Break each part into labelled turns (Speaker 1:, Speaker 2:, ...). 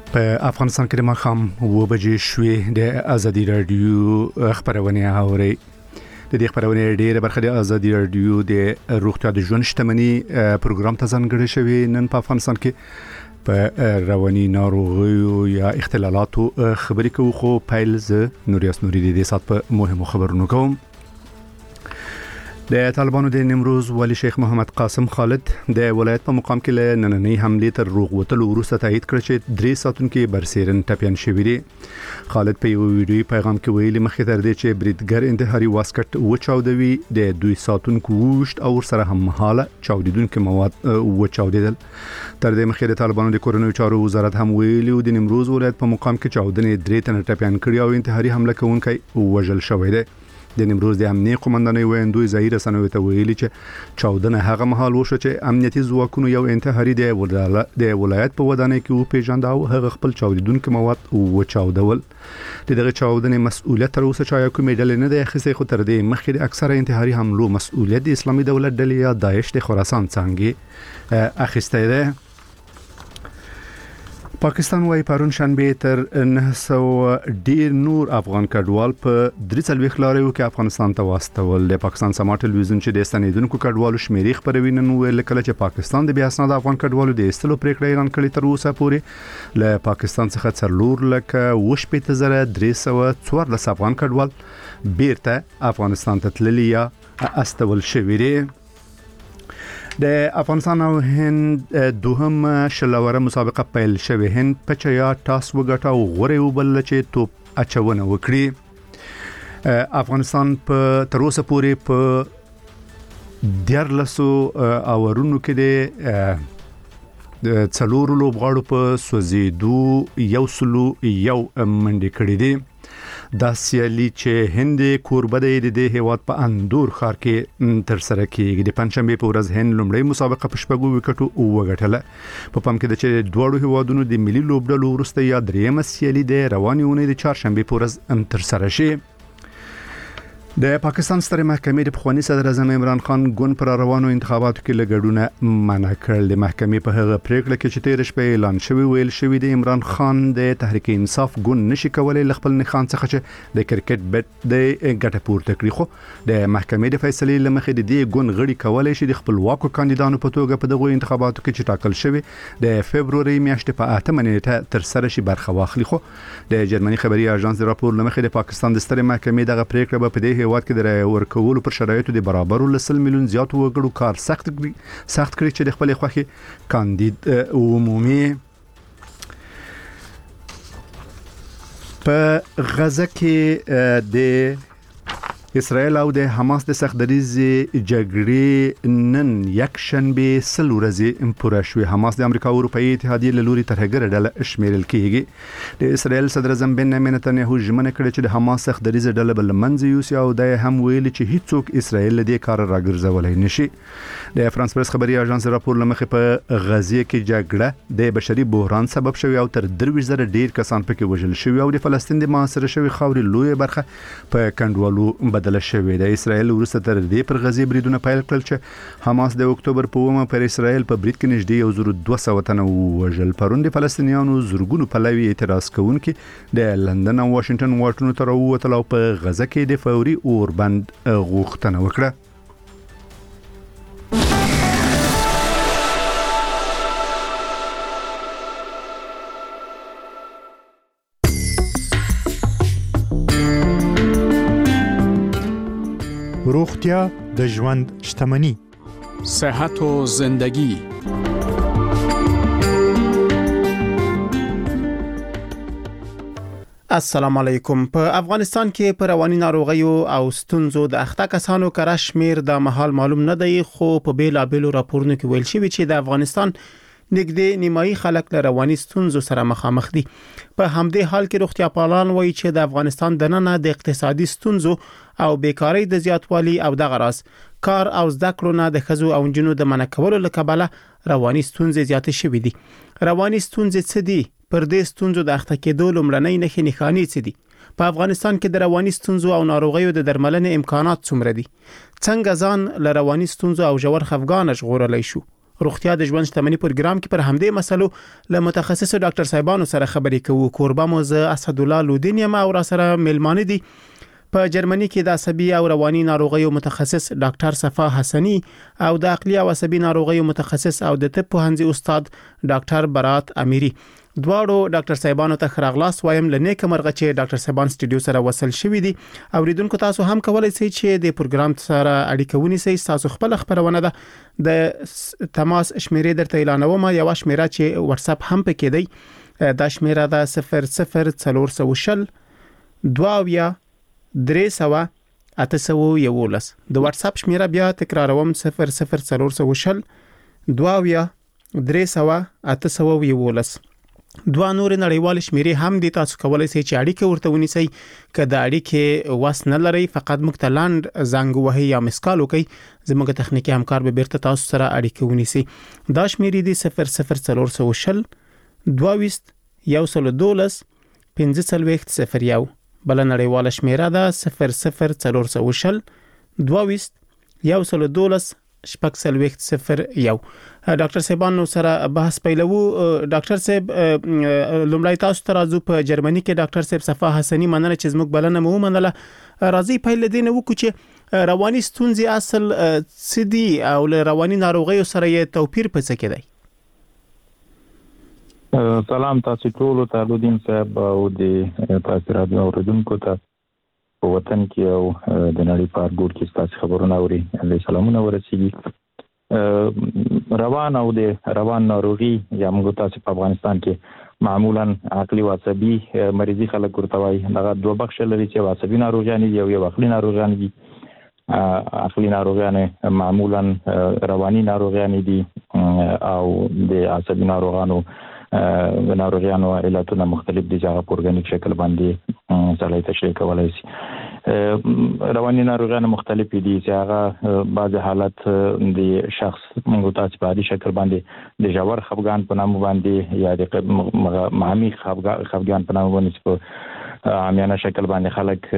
Speaker 1: په افغانستان کې د ماښام 7 بجې شوې د ازادي رادیو خبرونه اوري. د دې خبرونه ډیره برخه د ازادي رادیو د روغتیا د ژوند شتمنۍ پروګرام ته ځانګړی شوی. نن په افغانستان کې په رواني ناروغیو یا اختلالاتو خبرې کوو، خو پیل ز نوریاس نوري د دې سات په مهمو خبرونو کوم. د طالبانو د نیمروز والي شیخ محمد قاسم خالد د ولایت په مقام کې له نننۍ حملې تر روغ وتلو وروسته تایید کړ چې 3 ساتونکو برسیرن ټپيان شوي دي. خالد په یو ویډیوي پیغام کې ویلي مخکې تر دې چې بریدګر انتحاري واسکټ وچاودوي د 2 ساتونکو وشت او سره هم مهاله چاودیدونکو مواد وچاودیدل. تر دې مخکې د طالبانو د کورنیو چارو وزارت هم ویلي د نیمروز ولایت په مقام کې چاودنې 3 تنه ټپيان کړي او انتحاري حمله کوونکی وژل شوی دی. د نیمروز د امنیتي قومندانۍ ویندوی ظاهر سنوي ته ویلي چې چاودنه هغه مهال وشو چې امنیتي ځواکونو یو انتحاري د ولایت په ودانۍ کې وپیژاند او هغه خپل چاودیدونکو مواد وچاودول. دغه چاودنې مسؤلیت تر اوسه چا کومې ډلې نه دی اخیستی، خو تر دې مخکې د اکثره انتحاري حملو مسؤلیت د اسلامي دولت ډلې یا داعش د خراسان څنګه اخیستی دی. پاکستان وايي پرون شنبه تر 900 ډیر نور افغان کډوال په 3 لارو کې افغانستان ته واستول. د پاکستان سما ټلویزیون چې د ستنیدونکو کډوالو شمیرې خبروي نن ویل کله چې پاکستان د بیا اسناد افغان کډوالو د استلو پریکړه اعلان کړې تر اوسه پورې له پاکستان څخه 4,314 افغان کډوال بیرته افغانستان ته تللي یا استول شوي دي. د افغانستان او هند دوهم شلوره مسابقه پیل شوه. هند په چیا ټاس وګټه او غوړې وبل چې توپ اچونه وکړي. افغانستان په تر اوسه پورې په 14 اورونو کې د څلورو لوبغاړو په سوزیدو یو منډې کړې دي. دا سیالي چې هند کوربه دی د هیواد په اندور ښار کې تر سره کیږي. د پنځشنبه په ورځ هند لومړی مسابقه په شپږو وکټو وګټله. په پام کې د چې دوه هیوادونو د ملي لوبډلو وروسته یا دریمه سیالي د رواني اونۍ د چهارشنبه په ورځ تر سره شي. د پاکستان ستره محکمې د پخوانی صدر اعظم عمران خان ګوند پر روانو انتخاباتو کې لګډونه منع کړل. د محکمې په هغه پریکړه کې چې 13 شپې اعلان شوی ویل شوی د عمران خان د تحریک انصاف ګوند نشي کولای خپل نخان څخه چې د کرکټ بیت د ګټه پورته کړي، خو د محکمې د فیصلې لمخې د دې ګوند غړي کولای شي د خپلواکو کاندیدانو په توګه په دغه انتخاباتو کې چې ټاکل شوی د فبرवरी میاشتې په 8 نیټه تر سره شي برخه واخلي. خو د جرمني خبري اژانس د راپور لمخې د پاکستان د ستره محکمې دغه پریکړه په دې هیواد کې د ورکولو پر شرایطو د برابرو لسل میلیون زیات وګړو کار سخت کړی چې د خپل خوخي کاندید عمومي په غزه کې د اسرائیل او د حماس د سختدریزي جګړې نن یک شنبه سل ورځې پوره شوې. حماس د امریکا او اروپאי اتحادیې له لوري ترهګر ډله شمیرل کیږي. د اسرائیل صدر اعظم بنیامین نتنیاهو ژمنه کړې چې د حماس سختدریزي ډله بل منځ یوسي او د هم ویل چې هیڅوک اسرائیل له دې کار راګرځولای نشي. د فرانس پریس خبري اژانس راپور لمخې په غزه کې جګړه د بشري بحران سبب شوی او تر 23,000 ډیر کسان پکې وژل شوی او د فلسطین د محاصره شوی خاورې لوی برخه په کندوالو بدل شوی. د اسرائیل وروسته تر دې پر غزه بریدونه پیل کړل چې حماس د اکتوبر په 1 پر اسرائیل په برید کې نږدې 1,200 تنه وژل. پروند فلسطینیانو زورګونو پلوي اعتراض کوونکي د لندن او واشنگټن واټونو تر ووتل او په غزه کې د فوري اوربند غوښتنه وکړه.
Speaker 2: روغتیا د ژوند شتمنۍ.
Speaker 3: صحت و زندگی.
Speaker 4: السلام علیکم. په افغانستان کې په رواني ناروغیو او ستونزو د اخته کسانو کره شمیر د محل معلوم نه دی، خو په بیلابېلو راپورونو کې ویل شوی چې د افغانستان نږدې نیمایي خلک له رواني ستونزو سره مخامخ دي. په همدې حال کې روغتیا پالان وایي چې د افغانستان دننه د اقتصادي ستونزو او بیکاری د زیاتوالي او د غراس کار او زده کړو نه د ښځو او نجونو د منع کولو له کبله رواني ستونزې زیاتې شوې دي. رواني ستونزې څه دي؟ پر دې ستونزو د اخته کېدو لومړنۍ نښې څه دي؟ په افغانستان کې د رواني ستونزو او ناروغیو د درملنې امکانات څومره دي؟ څنګه ځان له رواني ستونزو او ژور خفګان ژغورلای شو؟ روغتیا د ژوند شتمنۍ پروګرام کې پر همدې مسلو له متخصص ډاکټر صاحبانو سره خبرې کوو. کوربه مو زه اسد الله لودین یم او را سره ملمانه دي په جرمني کې د عصبي او رواني ناروغیو متخصص ډاکټر صفا حسنی او د عقلي او عصبي ناروغیو متخصص او د طب پوهنځي استاد ډاکټر برات امیری. دواړو ډاکټر صاحبانو ته خراغلاس وایم. لنیک مرغه چې ډاکټر صاحبان سټوډیو سره وصل شوي دي. اوریدونکو تاسو هم کولای شئ چې د پروګرام سره اړیکه ونیسئ. تاسو خپل خبرونه ده د تماس شمیرې درته اعلانوم. یو شمیره چې واتس اپ هم پکې دی. دا شمیره ده 00420 22 300 811. د واتس اپ شمیره بیا تکراروم 00420 22 300 811. دوه نور نړیوال شمیرې هم دي. تاسو کولای شئ چې اړیکه ورته ونیسئ. که د اړیکې واس نه لري فقط موږ ته لاند زنګ وهي یا مسکال وکړئ. زموږ تخنیکی همکار به بیرته تاسو سره اړیکه ونیسي. دا شمیرې دي 00420 22 112 1501. بل نړیواله شمیره ده 00420 22 112 1501. ډاکټر صاحبانو سره بحث پیلوو. ډاکټر صاحب لومړی تاسو ته راځو. په جرمني کې ډاکټر صاحب صفا حسنی مننه چې زموږ بلنه مو ومنله. راځي پیل دې نه وکړو چې رواني ستونزې اصل څه دي او له رواني ناروغیو سره یې توپیر په څه کې دی؟
Speaker 5: سلام تاسو ټول ته لودین صاحب او د تاسو رادیو اوریدونکو ته په وطن کې او د نړۍ په هر ګوټ کې تاسو خبرونه اوري. د سلامونه ورسیږي. روان او د روان ناروغي یا موږ تاسو په افغانستان کې معمولا عقلي او عصبي مریضي خلک ورته وایي. دغه دوه بخش لري چې عصبي ناروغیان دي او یو عقلي ناروغیان دي. عقلي ناروغیان معمولا رواني ناروغیان دي او د عصبي ناروغیانو علتونه مختلف دي چې هغه په ارګانیک شکل باندې سړی تشریح کولای شي. رواني ناروغیان مختلف دي چې هغه بعض حالت د شخص موږ تاسو په عادي شکل باندې د ژور خفګان په نامه باندې یا د معمی خفګان په نامه باندې په عامیانه شکل باندې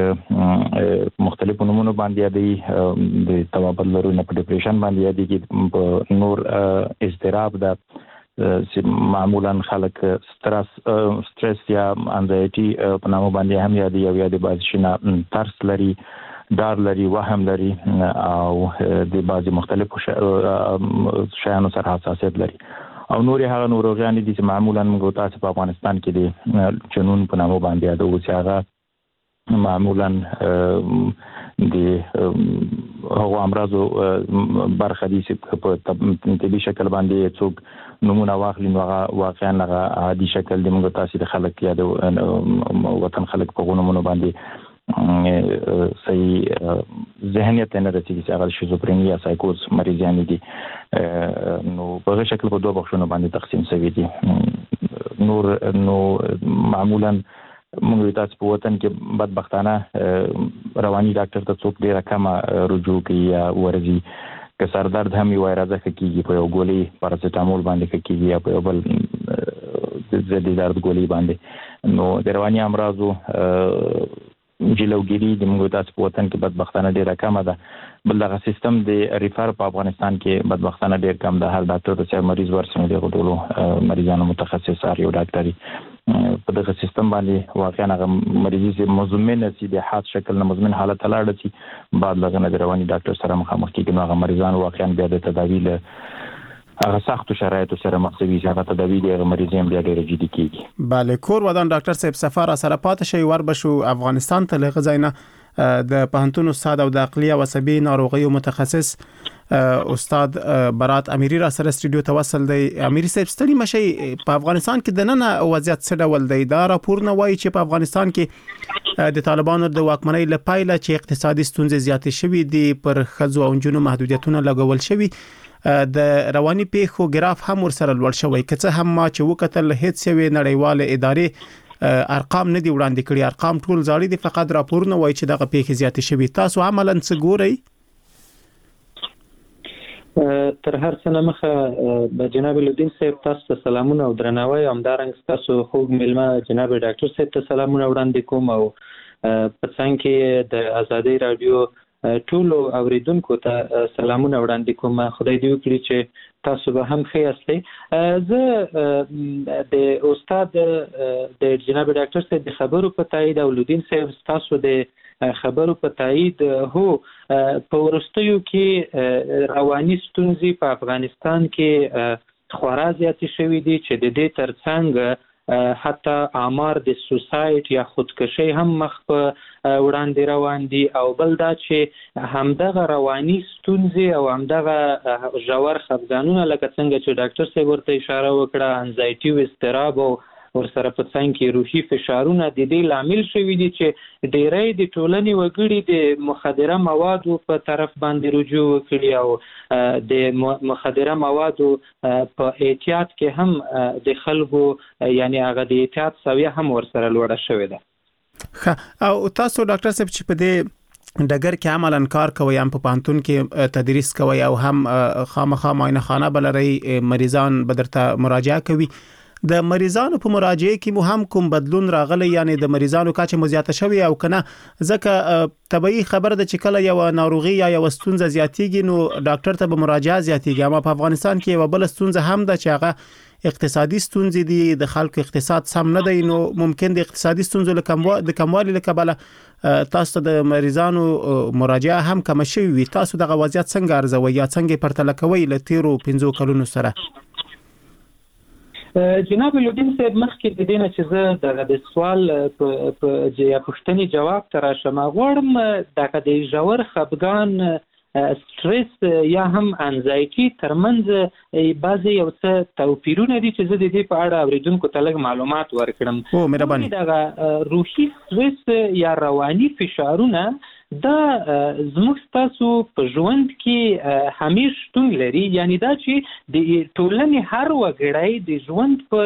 Speaker 5: خلک مختلف نمونه باندې یادي. د توابل لرونه په ډیپریشن باندې یادي. په نور اضطراب ده چې معمولا خلک سترس یا انزایټي په نامه باندې هم یادي او یا د بعض شینه ترس لري، ډار لري، وهم لري او د بعض مختلفو شیانو سره حساسیت لري او نور هغه ناروغیان دي چې معمولا موږ تاسو په افغانستان کې د جنون په نامه باندې یادو چې هغه معمولا د هغه امراضو برخه دي چې په طبي شکل باندې څوک نمونه واخلي نو هغه واقعا هغه عادي شکل د موږ تاسو د خلک یا د وطن خلک په غونمونو باندې صحیح ذهنیت نه رسیږي چې هغه شیزوفرینیا سایکوز مریضان دي. نو په شکل په دوه بخښونو باندې تقسیم شوی دي. نو معمولا موږ تاسو په وطن کې بدبختانه رواني ډاکټر ته څوک ډیره کم رجوع کوي یا ورزي. که سردرد هم یو راځه کیږي په یو ګولۍ پاراسټامول باندې کیږي یا په بل ضد درد ګولۍ باندې. نو د رواني امراضو جلوګیری د موږ تاسو په وطن کې بدبختانه ډیره کم ده. بل دغه سیستم د ریفر په افغانستان کې بدبختانه ډیر کم ده. هر ډاکټر چې مریض ورسره دی ټولو مریضانو متخصص یو ډاکټري په دغه سیستم باندې واقعا هغه مریض مزمن سي د حاد شکل نه مزمن حالت لاړ شي بعد لغه نه رواني ډاکټر سره مخامخ کیږي. نو هغه مریضان واقعا بیا د تداوی له هغه سخت شرایطو سره مخ شي چې هغه تداوی د مریضان بیا ډیر جدي کیږي.
Speaker 4: بله کور ودان ډاکټر صاحب سفر سره پاتې شي ور بشو افغانستان ته لغه زینه د پهنتون استاد او د عقلي او عصبي ناروغیو متخصص استاد برات امیری را سره سټوډیو ته وصل دی. امیری صاحب ستړي مشي په افغانستان کې د نن وضعیت څه ډول دی؟ دا راپور نه وایي چې په افغانستان کې د طالبانو د واکمنۍ لپاره چې اقتصادي ستونزې زیاتې شوې دي پر خځو او جنونو محدودیتونه لګول شوي. د رواني پیښو ګراف هم ورسره لوړ شوی. که څه هم ما چې وکتل هیڅ یوې نړیواله ادارې ارقام نه دی وړاندې کړي. ارقام ټول زاړي دي. فقط راپورونه وایي چې دغه پیښې زیاتې شوي. تاسو عملاً څه ګورئ؟
Speaker 6: تر هر څه نه مخه جناب لودین صاحب تاسو ته سلامونه او درناوی. همدارنګه تاسو خوږ ملما جناب ډاکټر صاحب ته سلامونه وړاندې کوم او په څنګه کې د ازادي رادیو ټولو اوریدونکو ته سلامونه وړاندې کوم. خدای دې وکړي چې تاسو به هم ښه یاستئ. زه د استاد د جناب ډاکټر صاحب د خبرو په تایید او لودین صاحب تاسو د خبرو په تایید هو په وروستیو کې رواني ستونزې په افغانستان کې خورا زیاتې شوې دي چې د دې ترڅنګ حتی آمار د سوسایډ یا خودکشي هم مخ په وړاندې روان دي، او بل دا چې همدغه رواني ستونزې او همدغه ژور خفګانونه لکه څنګه چې ډاکټر صاحب ورته اشاره وکړه، انزایټي او اضطراب او ورسره په څنګ کې روحي فشارونه د دې لامل شوي دي چې ډېری د ټولنې وګړي د مخدره موادو په طرف باندې رجوع وکړي او د مخدره موادو په احتیاط کې هم د خلکو یعنی هغه د احتیاط سویه هم ورسره لوړه شوې ده.
Speaker 4: او تاسو ډاکټر صاحب چې په دې ډګر کې عملاً کار کوي، هم په پانتون کې تدریس کوي او هم خامخا معاینه خانه بلري، مریضان به درته مراجعه کوي. د مریضانو په مراجعه کې مو هم کوم بدلون راغلی، یعنی د مریضانو کچه مو زیاته شوی او کنه؟ ځکه طبيعي خبر ده چې کله یو ناروغي یا یو ستونزه زیاتیږي نو ډاکټر ته به مراجعه زیاتیږي. اما په افغانستان کې یو بل ستونزه هم ده چې هغه اقتصادي ستونزې دي، د خلکو اقتصاد سم نه دی، نو ممکن د اقتصادي ستونزو د کموالي لکبله تاسو د مریضانو مراجعه هم کم شوی وي. تاسو دغه وضعیت څنګه ارزوي یا څنګه پرتله کوي ل تیرو 15 کلونو سره؟
Speaker 6: جناب لودین صاحب مخکې د دې نه چې زه د سوال په پوښتنې جواب ته راشم، غواړم دغه د ژور خفګان، سټرس یا هم انزایټي ترمنځ بعضې یو څه توپیرونه دي چې زه د دې په اړه اوریدونکو ته لږ معلومات ورکړم.
Speaker 4: مهرباني.
Speaker 6: دغه روحي سټرس یا رواني فشارونه دا زموږ تاسو په ژوند کې همیش شتون لري، یعنی دا چې د ټولنې هر وګړی د ژوند په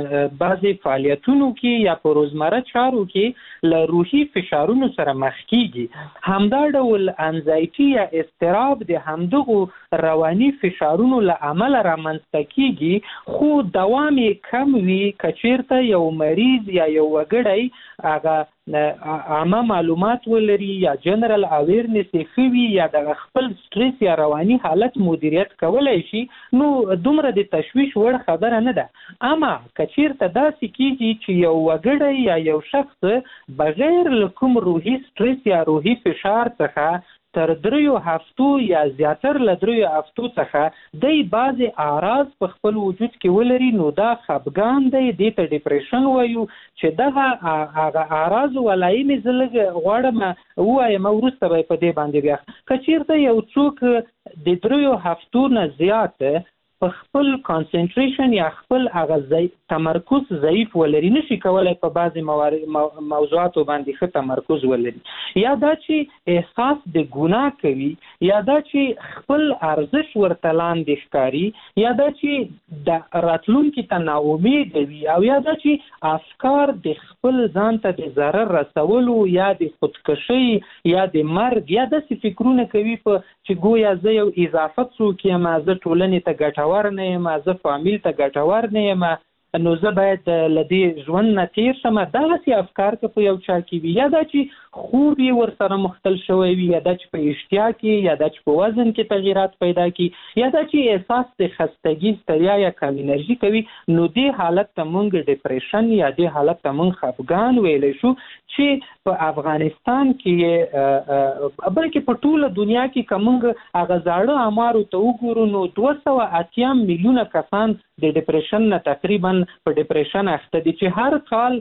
Speaker 6: بعضې فعالیتونو کې یا په روزمره چارو کې له روحي فشارونو سره مخ کیږي. همدا ډول انزایټي یا اضطراب د همدغو رواني فشارونو له امله رامنځته کیږي، خو دوام یې کم وي که چیرته یو مریض یا یو وګړی هغه عامه معلومات ولري یا جنرال اویرنس یې ښه وي یا د خپل سټرس یا رواني حالت مدیریت کولی شي، نو دومره د تشویش وړ خبره نه ده. اما که چیرته داسې کیږي چې یو وګړی یا یو شخص بغیر له کوم روحي سټرس یا روحي فشار څخه تر 3 هفتو یا زیاتر له 3 هفتو څخه د بعضې اعراض په خپل وجود کې ولري، نو دا خفګان دی، دې ته ډیپریشن وایو. چې دغه هغه اعراض ولایم زه لږ غواړم ووایم، وروسته به په دې باندې بیا که چیرته یو څوک د 3 هفتو نه زیات په خپل کانسنټریشن یا خپل هغه تمرکز ضعیف ولري، نشي کولای په بعضې موضوعاتو باندې ښه تمرکز ولري، یا دا چې احساس د ګناه کوي، یا دا چې خپل ارزش ورته لاندې ښکاري، یا دا چې د راتلونکي ته ناامید وي، او یا دا چې افکار د خپل ځان ته د ضرر رسولو یا د خودکشي یا د مرګ یا داسې فکرونه کوي چې گویا زه یو اضافه څوک یم، زه ټولنې ته ګټور نه یم، زه فامیل ته ګټور نه یم، نو زه باید له دې ژوند نه تیر شم. دغسې افکار که په یو چا کې وي، یا دا چې خوب یې ورسره مختل شوی وي، یا دا چې په اشتها کې، یا دا چې په وزن کې تغییرات پیدا کړي، یا دا چې احساس د خستګي، ستړیا یا کم انرژي کوي، نو دې حالت ته موږ ډیپریشن یا دې حالت ته موږ خفګان ویلی شو، چې په افغانستان کې بلکې په ټوله دنیا کې که موږ هغه زاړه اعمارو ته وګورو نو 280 میلیونه کسان د ډیپریشن نه تقریبا په ډیپریشن اخته دي، چې هر کال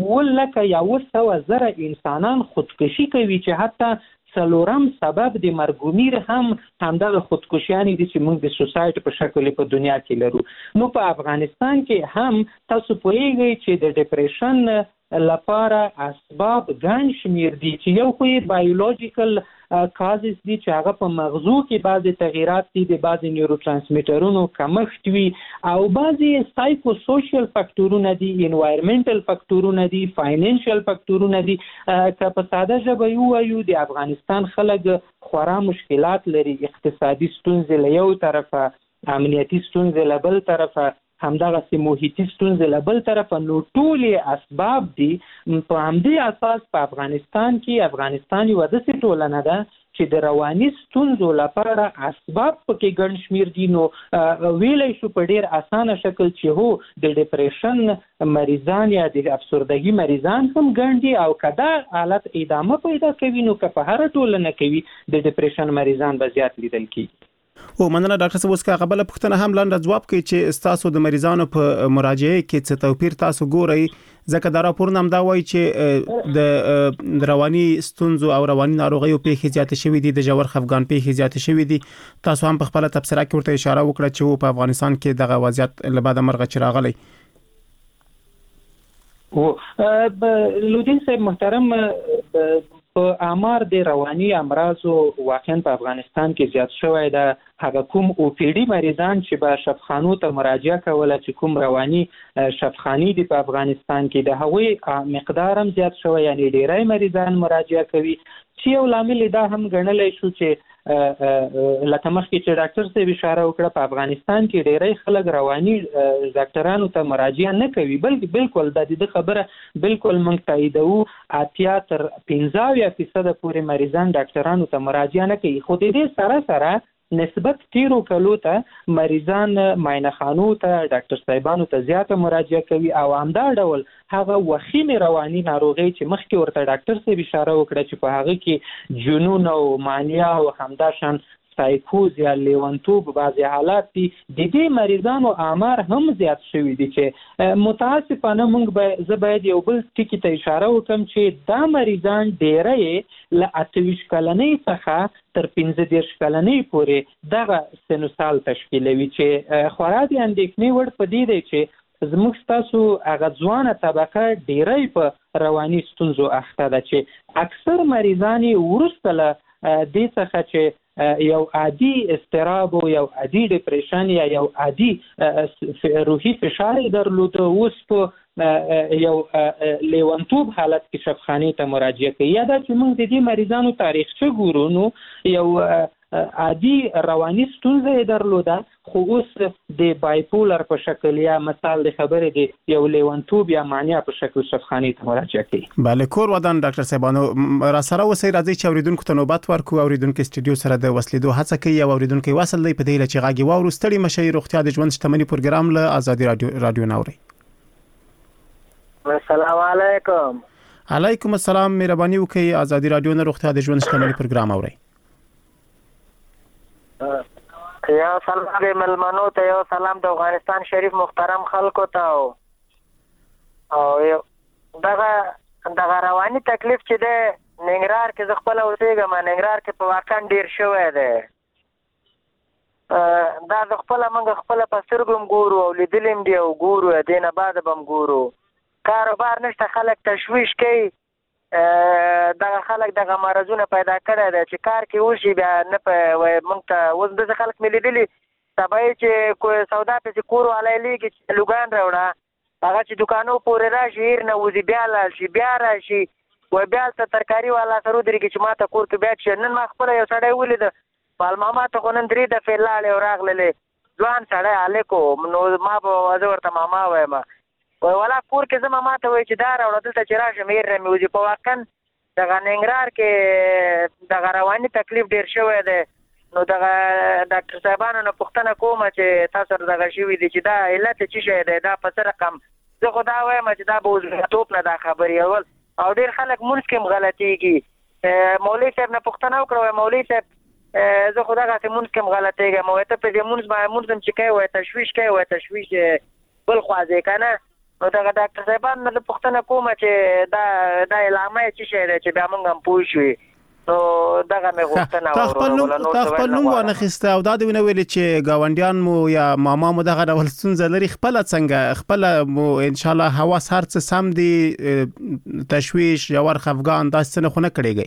Speaker 6: 100,000 انسانان خودکشي کوي، چې حتی څلورم سبب د مرګومیر هم همدغه خودکشیانې دي چې موږ د سوسایټي په شکل په دنیا کې لرو. نو په افغانستان کې هم تاسو پوهیږئ چې د ډیپریشن لپاره اسباب ګڼ شمیر دي، چې یو خو یې بایولوژیکل کازز دي چې هغه په مغزو کې بعضې تغییرات دي، د بعضې نیورو ترانسمیټرونو کمښت وي، او بعضې سایکو سوشل فکتورونه دي، انوایرمنټل فکتورونه دي، فاینانشل فکتورونه دي. که په ساده ژبه ووایو د افغانستان خلک خورا مشکلات لري، اقتصادي ستونزې له یو طرفه، امنیتي ستونزې له بل طرفه، همدغه محیطي ستونزې له بل طرفه نو ټولې اسباب دي په همدې اساس په افغانستان یوه داسې ټولنه ده چې د رواني ستونزو لپاره اسباب پکې ګڼ شمیر دي. نو ویلای شو په ډیر اسانه شکل چې هو د ډیپریشن مریضان یا د افسردګي مریضان هم ګڼ دي او کدا حالت ادامه پیدا کوي نو که په هر ټولنه کې د ډیپریشن مریضان به زیات لیدل کیږي.
Speaker 4: او مننه ډاکټر صاحب. اوس که قبل پښتنه هم لاندې جواب کوي چې تاسو د مریضانو په مراجعه کې څه توپیر تاسو ګورئ، ځکه دا راپور هم دا وایي چې د رواني ستونزو او رواني ناروغیو پیښې زیاتې شوې دي، د ژور خفګان پیښې زیاتې شوې دي. تاسو هم په خپل تبصره کې ورته اشاره وکړه چې په افغانستان کې دغه وضعیت له بعد مرغه چې راغلی.
Speaker 6: او لودین صاحب محترم، په آمار د رواني امراضو واقعا په افغانستان کې زیات شوی ده. هغه کوم او پی ډي مریضان چې به شفاخانو ته مراجعه کوله، چې کوم رواني شفاخانې دي په افغانستان کې، د هغوی مقدار هم زیات شوی، یعنی ډیری مریضان مراجعه کوي. چې یو لامل دا هم ګڼلی شو چې لکه مخکې چې ډاکټر صاحب اشاره وکړه، په افغانستان کې ډیری خلک رواني ډاکټرانو ته مراجعه نه کوي، بلکې بالکل د دې خبره بالکل موږ تاییدوو 80 تر 15% پورې مریضان ډاکټرانو ته مراجعه نه کوي. خو د دې سره نسبت تیرو کلو ته مریضان معاینه خانو ته ډاکټر صاحبانو ته زیاته مراجعه کوي او همدا ډول هغه وخیمه رواني ناروغي چې مخکې ورته ډاکټر صاحب اشاره وکړه چې په هغه کې جنون او مانیا او همداشان سایکوز یا لیونتوب بعضی حالات دي، د دې مریضانو آمار هم زیات شوي دي چې متاسفانه موږ باید یو بل ټکي ته اشاره وکړم چې دا مریضان ډیری له 28 کلنۍ څخه تر 15 کلنۍ پورې دغه سن سال تشکیلوي، چې خورا د اندېښنې وړ په دې دی چې زموږ ستاسو هغه ځوانه طبقه ډیری په رواني ستونزو اخته ده، چې اکثر مریضان وروسته له دې څخه چې یو عادي اضطراب او یو عادي ډیپریشن یا یو عادي روحي فشار درلوده، اوس په یو لیونتوب حالت کې شفاخانې ته مراجعه کوي. یا دا چې موږ د دې مریضانو تاریخچه ګورو نو یو عادي رواني ستونزه درلوده، خو اوس د بایپولر په شکل یا مثال د خبرې د یو لیونتوب یا مانیا په شکل شفاخانې ته مراجعه کوي.
Speaker 4: بله، کور ودان ډاکټر صاحبانو را سره اوسئ، راځي چې اوریدونکو ته نوبت ورکړو. اوریدونکو استودیو سره د وصلېدو هڅه کوي او اوریدونکو وصل دی په دې چې غاګي واورو. ستړي مشي روغتیا د ژوند شتمنۍ پروګرام له ازادي رادیو ناوري.
Speaker 7: السلام علیکم.
Speaker 4: علیکم السلام. مهرباني وکړئ ازادي رادیو نه روغتیا د ژوند شتمنۍ پروګرام اورئ.
Speaker 7: یو سلام د ملمنو ته، یو سلام د افغانستان شریف محترم خلکو ته. او دغه رواني تکلیف چې د ننګرهار کې زه خپل اوسېږم، ننګرهار کې په واقع ډیر شوی دی. دا زه خپل موږ خپل په سترګو ګورو او لیدلم دی او ګورو، دې نه بعد به هم ګورو. کاروبار نشته، خلک تشویش کوي، دغه خلک دغه مرزونه پیدا کړی دی چې کار کې وشي بیا نه موږ ته. اوس داسې خلک مې لیدلي سبا چې سودا پسې کور والی لیږي چې لوګان راوړه، هغه چې دوکانو پورې راشي هیر نه وځي، بیا لاړ شي، بیا راشي، بیا هلته ترکاري والا سره ودرېږي چې ما ته کور کې بیټ شي. نن ما خپله یو سړی ولیده پالماما ته، خو نن 3 دفعې لاړې او راغللې، ځوان سړی هلک و. نو ما به زه ورته ماما وایم، ولا کور کې زما ماته وایي چې دا راوړه دلته چې راشم هیر نه مې وځي. په واقعا دغه ننګرهار کې دغه رواني تکلیف ډېر شوی دی. نو دغه ډاکټر صاحبانو نه پوښتنه کومه چې تاسو سره دغه شوي دي چې دا علت څه شی دی، دا په څه رقم. زه خو دا وایم چې دا به وزګرتوب نه دا خبرې اول، او ډېر خلک مونځ کې هم غلطېږي. مولوي صاحب نه پوښتنه وکړه، وایي مولوي صاحب زه خو دغسې مونځ کې هم غلطېږم، وایي ته په دې مونځ هم چې کوې وایي تشویش کوې، وایي تشویش بل خوا ځې که نه. نو دغه ډاکټر صاحبان نه پوښتنه کومه چې دا علامه یې څه شی دی چې بیا موږ هم پوه شوي. نو دغه مې غوښتنه
Speaker 4: تا خپل نوم وانخیسته او دا دې ونه ویلې چې ګاونډیان مو یا ماما مو دغه ډول ستونزه لري، خپله څنګه خپله مو انشاءالله حواس هر څه سم دي، تشویش ژور خفګان داسې څه نه خو نه کړېږئ؟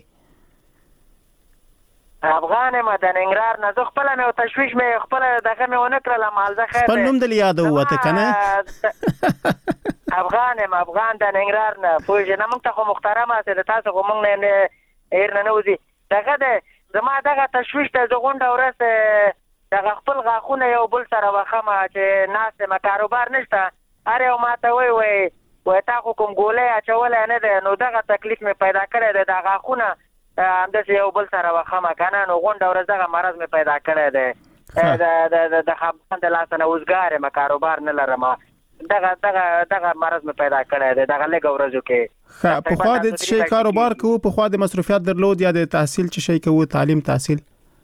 Speaker 7: افغان یم د ننګرهار نه، زه خپله مې تشویش مې خپله دغه مې ونه کړله، مالزه خیر دی.
Speaker 4: خپل نوم دې یاد ووته که نه؟
Speaker 7: افغان یم، افغان د ننګرهار نه، پوه شې. نه موږ ته خو محترم هسې د تاسو خو موږ نه هیر نه وځي. دغه دی زما دغه تشویش دی، زه غونډه ورځ دغه خپل غاښونه یو بل سره وخمه چې ناست ما کاروبار نشته هر یو ماته وای تا خو کوم ګولۍ اچولی نه دی نو دغه تکلیف مې پیدا کړی دی د غاښونه همداسې یو بل سره وخمه که نه نو غونډه ورځ دغه مرض مې پیدا کړی دی د خپګان د لاسه نه اوزګار یم کاروبار نه لرم دغه مرض مې پیدا کړی دی دغه لږ ورځو کې
Speaker 4: پخوا د څه شي کاروبار کوو پخوا د مصروفیات درلود یا د تحصیل څه شي کوو تعلیم تحصیل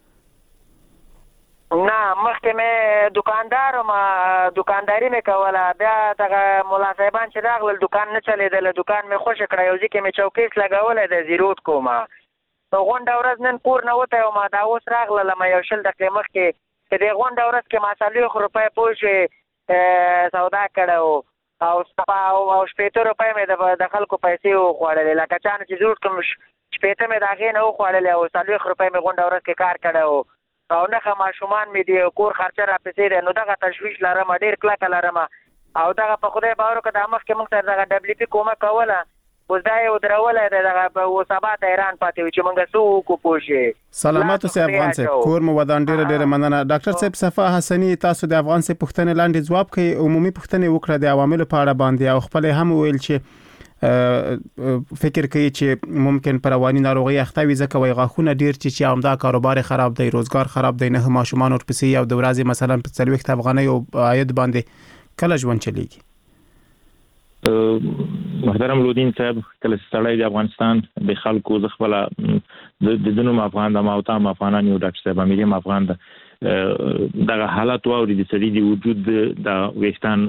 Speaker 7: نه مخکې مې دکانداري مې کوله بیا دغه ملا صاحبان چې راغلل دکان نه چلېدل دکان مې خوښ کړی یو ځای کې مې چوکیس لګولی دی زیروت کومه نو غونډه ورځ نن کور نه وتی وم دا اوس راغللم یو 20 دقیقې مخکې چې دې غونډه ورځ کې ما 40 روپۍ پوه شوې سودا کړی او 80 روپۍ مې د خلکو پیسې وخوړلې لکه چا نه چې ضرورت کوم 80 مې د هغې نه وخوړلې او 40 روپۍ مې غونډه ورځ کې کار کړی او نخه ماشومان مې دی کور خرچه را پسې دی نو دغه تشویش لرم ډېر کلکه لرم او دغه په خدای باور وکړه دا مخکې موږ سره دغه ډبلیو پي کومک کوله اوس دا یې ودرولی دی دغه اوس سبا ته حیران پاتې وي چې موږ څه وکړو پوه شې
Speaker 4: سلامت اوسئ افغان صاحب کور مو ودان ډېره مننه ډاکټر صاحب صفا حسني تاسو د افغان صاحب پوښتنې لاندې ځواب کوي عمومي پوښتنې وکړه د عواملو په اړه باندې او خپل هم ویل چې فکر کوي چې ممکن پر رواني ناروغي اخته وي ځکه وای غاښونه ډیر چې همدا کاروبار خراب دی روزګار خراب دی نه ماشومان ورپسې یو د ورځې مثلا په 40 افغانۍ او عاید باندې کله ژوند چلیږي
Speaker 5: محترم لودین صاحب کله ستړی د افغانستان د خلکو زخبله د دنو افغان د ماوتا افغانان یو ډاکټر صاحب امیر افغان دغه حالت واوري د سړي د وجود د وېستان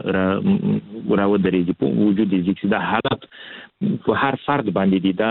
Speaker 5: راودرېږي په وجود د د حالت په هر فرد باندې دي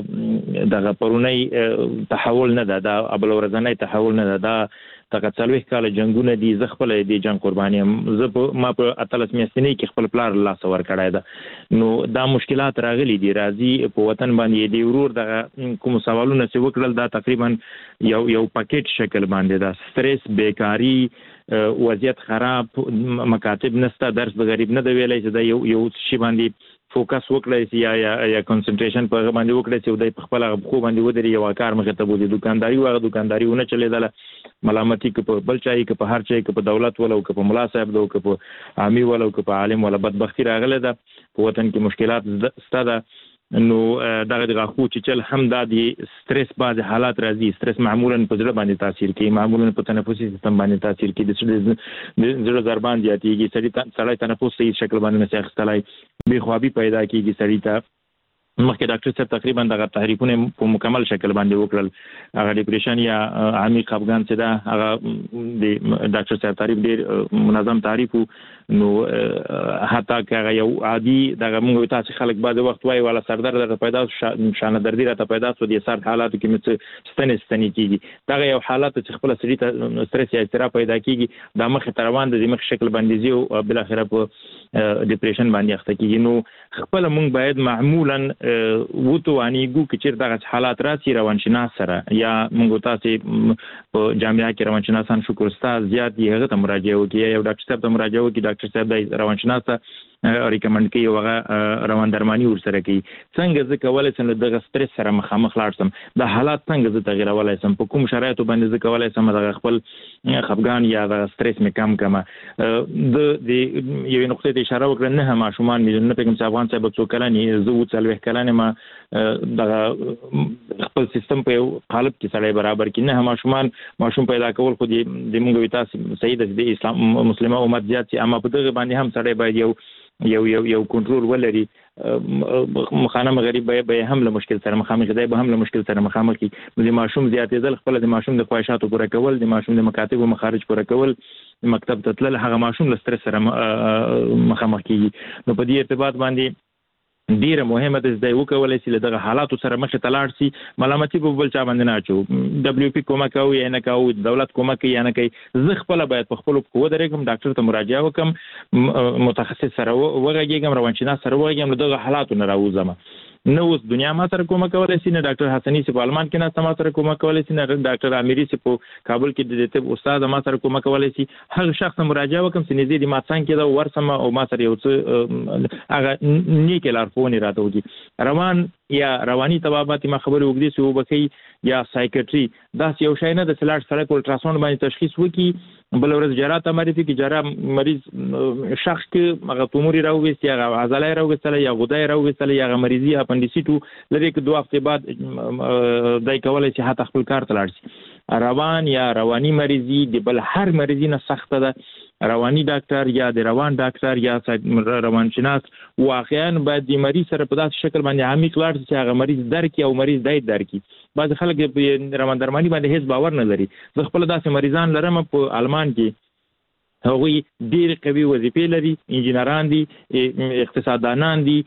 Speaker 5: دا دغه پرونی تحول نه ده دا ابل ورځنی تحول نه ده دا دغه 40 کال جنگونه دي زخپل دي جنگ قرباني ما په اتلس میاشتنی کې خپل پلار لاس ور کړای ده نو دا مشکلات راغلي دي راځي په وطن باندې دی ورور دغه کوم سوالونه چې وکړل دا تقریبا یو پاکټ شکل باندې دا سترس بیکاری وضعیت خراب مکاتب نسته درس د غریب نه دی ویلای چې دا یو شی باندې فوکس وکړی یا کنسنټریشن په باندې وکړی چې د خپل خو باندې ودرې یو کار مخه ته بوزي دکانداري ونه چلیدله ملامتي کې په بل چای کې په هر چای کې په دولت ولو کې په ملا صاحب دو کې په عامي ولو کې په عالم ولا بدبختی راغله ده په وطن کې مشکلات ستاده نو دغه غاخو چې چل هم د سټرس باز حالات راځي سټرس معمولا په ځړ باندې تاثیر کوي معمولا په تنفسي سیستم باندې تاثیر کوي د زړه ضربان زیاتېږي سړی تنفس صحیح شکل باندې نه اخیستلای بې خوابي پیدا کیږي سړی ته مخکې ډاکټر صاحب تقریبا دغه تحریکونه په مکمل شکل باندې وکړل هغه ډیپریشن یا عمیق خفګان چې دا هغه د ډاکټر صاحب تعریف ډیر منظم تعریف نو حتی که یو عادي دغه موږ تاسو خلک بعد وخت وای ولا سردر در پیدا شانه دردی را پیدا سو دي سر حالاتو کې مت ستنې کیږي دا یو حالت چې خپل سړي ته سترس یا اضطراب پیدا کیږي د مخ روان د مخ شکل باندې زی او بل اخره په ډیپریشن باندې اخته کیږي نو خپل موږ باید معمولا وتوانی ګو کې چیر دغه حالات راسي روانشناس سره یا موږ تاسو په جامعه کې روانشناسان شکر استاد زیات دی هغه ته مراجعه وکړي یو ډاکټر صاحب ته مراجعه وکړي ډاکټر صاحب د روانشناس ریکمند کوي هغه روان درمانی ورسره کوي څنګه زه کولای شم د سټرس سره مخامخ لاړ شم د حالات څنګه زه تغیرولای شم په کوم شرایطو باندې زه کولای شم د خپل خفګان یا د سټرس مې کم کما د یو نقطه ته اشاره وکړه نه ماشومان مې نه پیغام افغان صاحب څو کلانی زه و څلوي کلانی ما د خپل سیستم په حالت کې سره برابر کې نه ماشوم پیدا کول خو د موږ تاسو صحیح د اسلام مسلمه امت زیات چې اما په دغه باندې هم سره باید یو کنټرول ولري مخانه غریب به هم له مشکل سره مخامخ دی به هم له مشکل سره مخامخ کی د ماشوم زیاتېدل خپل د ماشوم د خواهشاتو پوره کول د ماشوم د مکاتب او مخارج پوره کول مکتب ته تلل هغه ماشوم له سترس سره مخامخ کیږي نو په دې ارتباط باندې ډیره مهمه ده چې وکولای شي دغه حالاتو سره مخه تلاړ شي ملامتي په بل چا باندې نه اچو دبليو پی کومه کوي یا نه کوي دولت کومه کوي یا نه کوي زه خپل باید په خپل قوت درېږم ډاکټر ته مراجعه وکم متخصص سره وغږیږم روانشناس سره وغږیږم دغه حالاتو نه راوځم نو اوس دنیا ما سره کومه کولای شي، نه ډاکټر حسنی سي په آلمان کې نه ما سره کومه کولای شي، نه ډاکټر امیری سي په کابل کې د طب استاد ما سره کومه کولای شي. هغه شخص مراجعه وکم چې نږدې د ما څنګه کې دا ورسمه او ما سره یو څه هغه نیک لارښوونې راته وکړي. روان یا رواني طبابت ما خبرې وګړي چې وبکې یا سایکیټري دا یو شی نه د سلاټ سره الټراساوند باندې تشخیص وکړي، بل ورځ جراحت معرفي کې جراح مریض شخص کې هغه توموري راوګستي، هغه عضله راوګستله یا غده راوګستله یا مریضي اپنډیسیټو لري کې 2 هفته بعد دای کولای شي حتی خپل کار ته لاړ شي. روان یا رواني مریضي د بل هر مریضي نه سخته ده. رواني ډاکټر یا د روان ډاکټر یا روانشناس واقعا باید د مریض سره په داسې شکل باندې عمیق لاړ شي چې هغه مریض درک او مریض درک. بعض خلک په روان درمانی باندې هیڅ باور نه لري. زه خپل داسې مریضان لرم په آلمان کې، هغوی ډېر قوي وظیفې لري، انجینران دي، اقتصاددانان دي،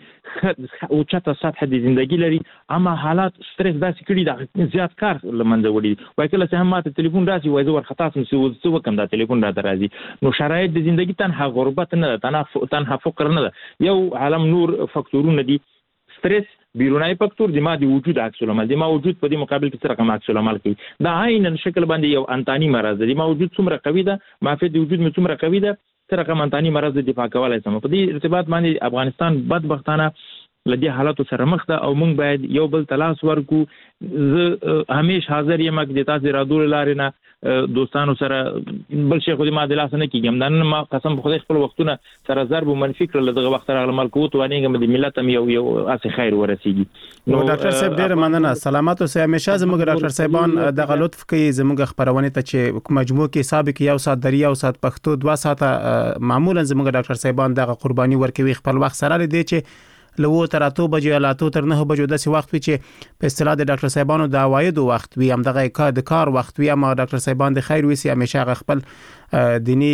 Speaker 5: اوچته سطح د زندگی لري، اما حالات سترس داسې کړي دا زیات کار لمنځه وړي. وای کله چې هم ماته ټلیفون راشي وای زه ورخطا سم څه وکم دا ټلیفون راته راځي. نو شرایط د زندگی تنها غربت نه ده، تنها فقر نه ده، یو عالم نور فاکتورونه دي. سترس بیرونی فاکتور د ما د وجود عکس العمل، د ما وجود په دې مقابل کې څه رقم عکس العمل کوي. دا عین شکل باندې یو انتانی مرض دی. ما وجود څومره قوي ده، معافیت د وجود مې څومره قوي ده، څه رقم انتانی مرض د دفاع کولای سم. په دې ارتباط باندې افغانستان بدبختانه لدې حالاتو سره مخ ده او موږ باید یو بل تلاش ورکو. زه همیشه حاضر یم چې تاسو رادول لارې نه دوستانو سره بل شي خو دې ما د لاس نه کیږم. نن ما قسم په خدای خپل وختونه سره ضرب منفي کړل، دغه وخت راغله ملکو تو انګم د ملت هم یو اسې خیر ورسیږي.
Speaker 4: نو ډاکټر صاحب ډیر مننه، سلامات اوسئ. همیشه زموږ ډاکټر صاحبان دغه لطف کوي زموږ خبرونه ته چې مجموع کې حساب کې 1 ساعت دریا او ساعت پښتو 2 ساعته معمولا زموږ ډاکټر صاحبان دغه قرباني ورکوي خپل وخت سره لدی چې لو تر 8 بجې لا تر 9 بجې داسې وخت وي چې په اصطلاح د ډاکټر صاحبانو د عوایدو وخت وي، هم دغه د کار وخت وي. اما ډاکټر صاحبان د خیر وي همیشه خپل دینی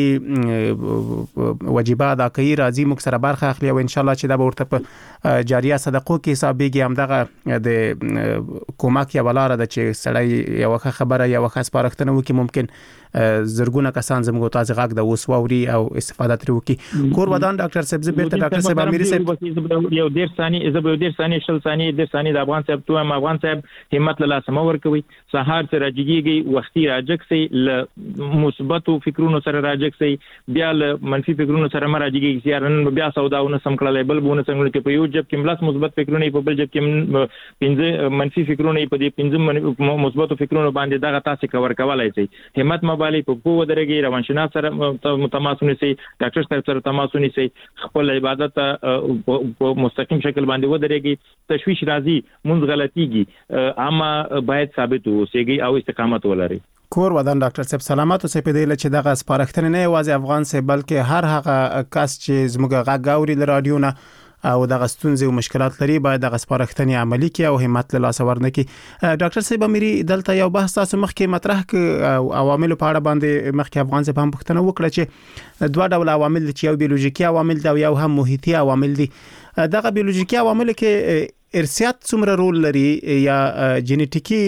Speaker 4: واجبات ادا کوي، راځي موږ سره برخه اخلي او ان شاء الله چې دا به ورته په جاریه صدقو کې حسابيږي. هم دغه د کومک یا ولاره د چې سړی یو خبره یا وخت سپارښتنه وکي، ممکن زرګونه کسان زموږ تاسو غږ د وسوري او استفاده تر وکي. کور ودان ډاکټر صاحب زبرته ډاکټر صاحب امیری صاحب
Speaker 5: یو ډیر ثاني شل ثاني د افغان صاحب تو افغان صاحب همت له سم ورکوي. سهار سره راجګيږي، وختي راجګسي، ل مثبتو فکرونو سره راجګسي، بیا ل منفي فکرونو سره راجګيږي. سیارن بیا سوداونه سم کړل، بل بونه څنګه کې په یو جب کې ملاس مثبت فکرونه، په بل جب کې 15 منفي فکرونه، په دې 15 مثبتو فکرونو باندې دغه تاسو کور کولای شي. همت مبالي په پوه درګي، روانشناس سره تماس ونیسي، ډاکټر صاحب سره تماس ونیسي، خپل عبادت په مستقیم شکل باندې ودرېږي. تشویش راځي، مونږ غلطيږي، اما باید ثابت اوسېږي او استقامت ولري.
Speaker 4: کور ودان ډاکټر صاحب سلامات اوسئ. په دې لچې دغه سپارښتنه نه یوازې افغان صاحب بلکې هر هغه کس چې زموږ غږ اوري د رادیو نه او دغه ستونزې او مشکلات لري باید دغه سپارښتنې عملي کړي او همت له لاس ورنکړي. ډاکټر صاحب امیری دلته یو بحث تاسو مخکې مطرح ک عوامل په اړه باندې مخکې افغان صاحب هم پوښتنه وکړه چې دوه ډول عوامل دي، یو بیولوژیکي عوامل دي او یو هم محیطي عوامل دي. دغه بیولوژیکي عوامل کې ارثیات څومره رول لري یا جینیټیکی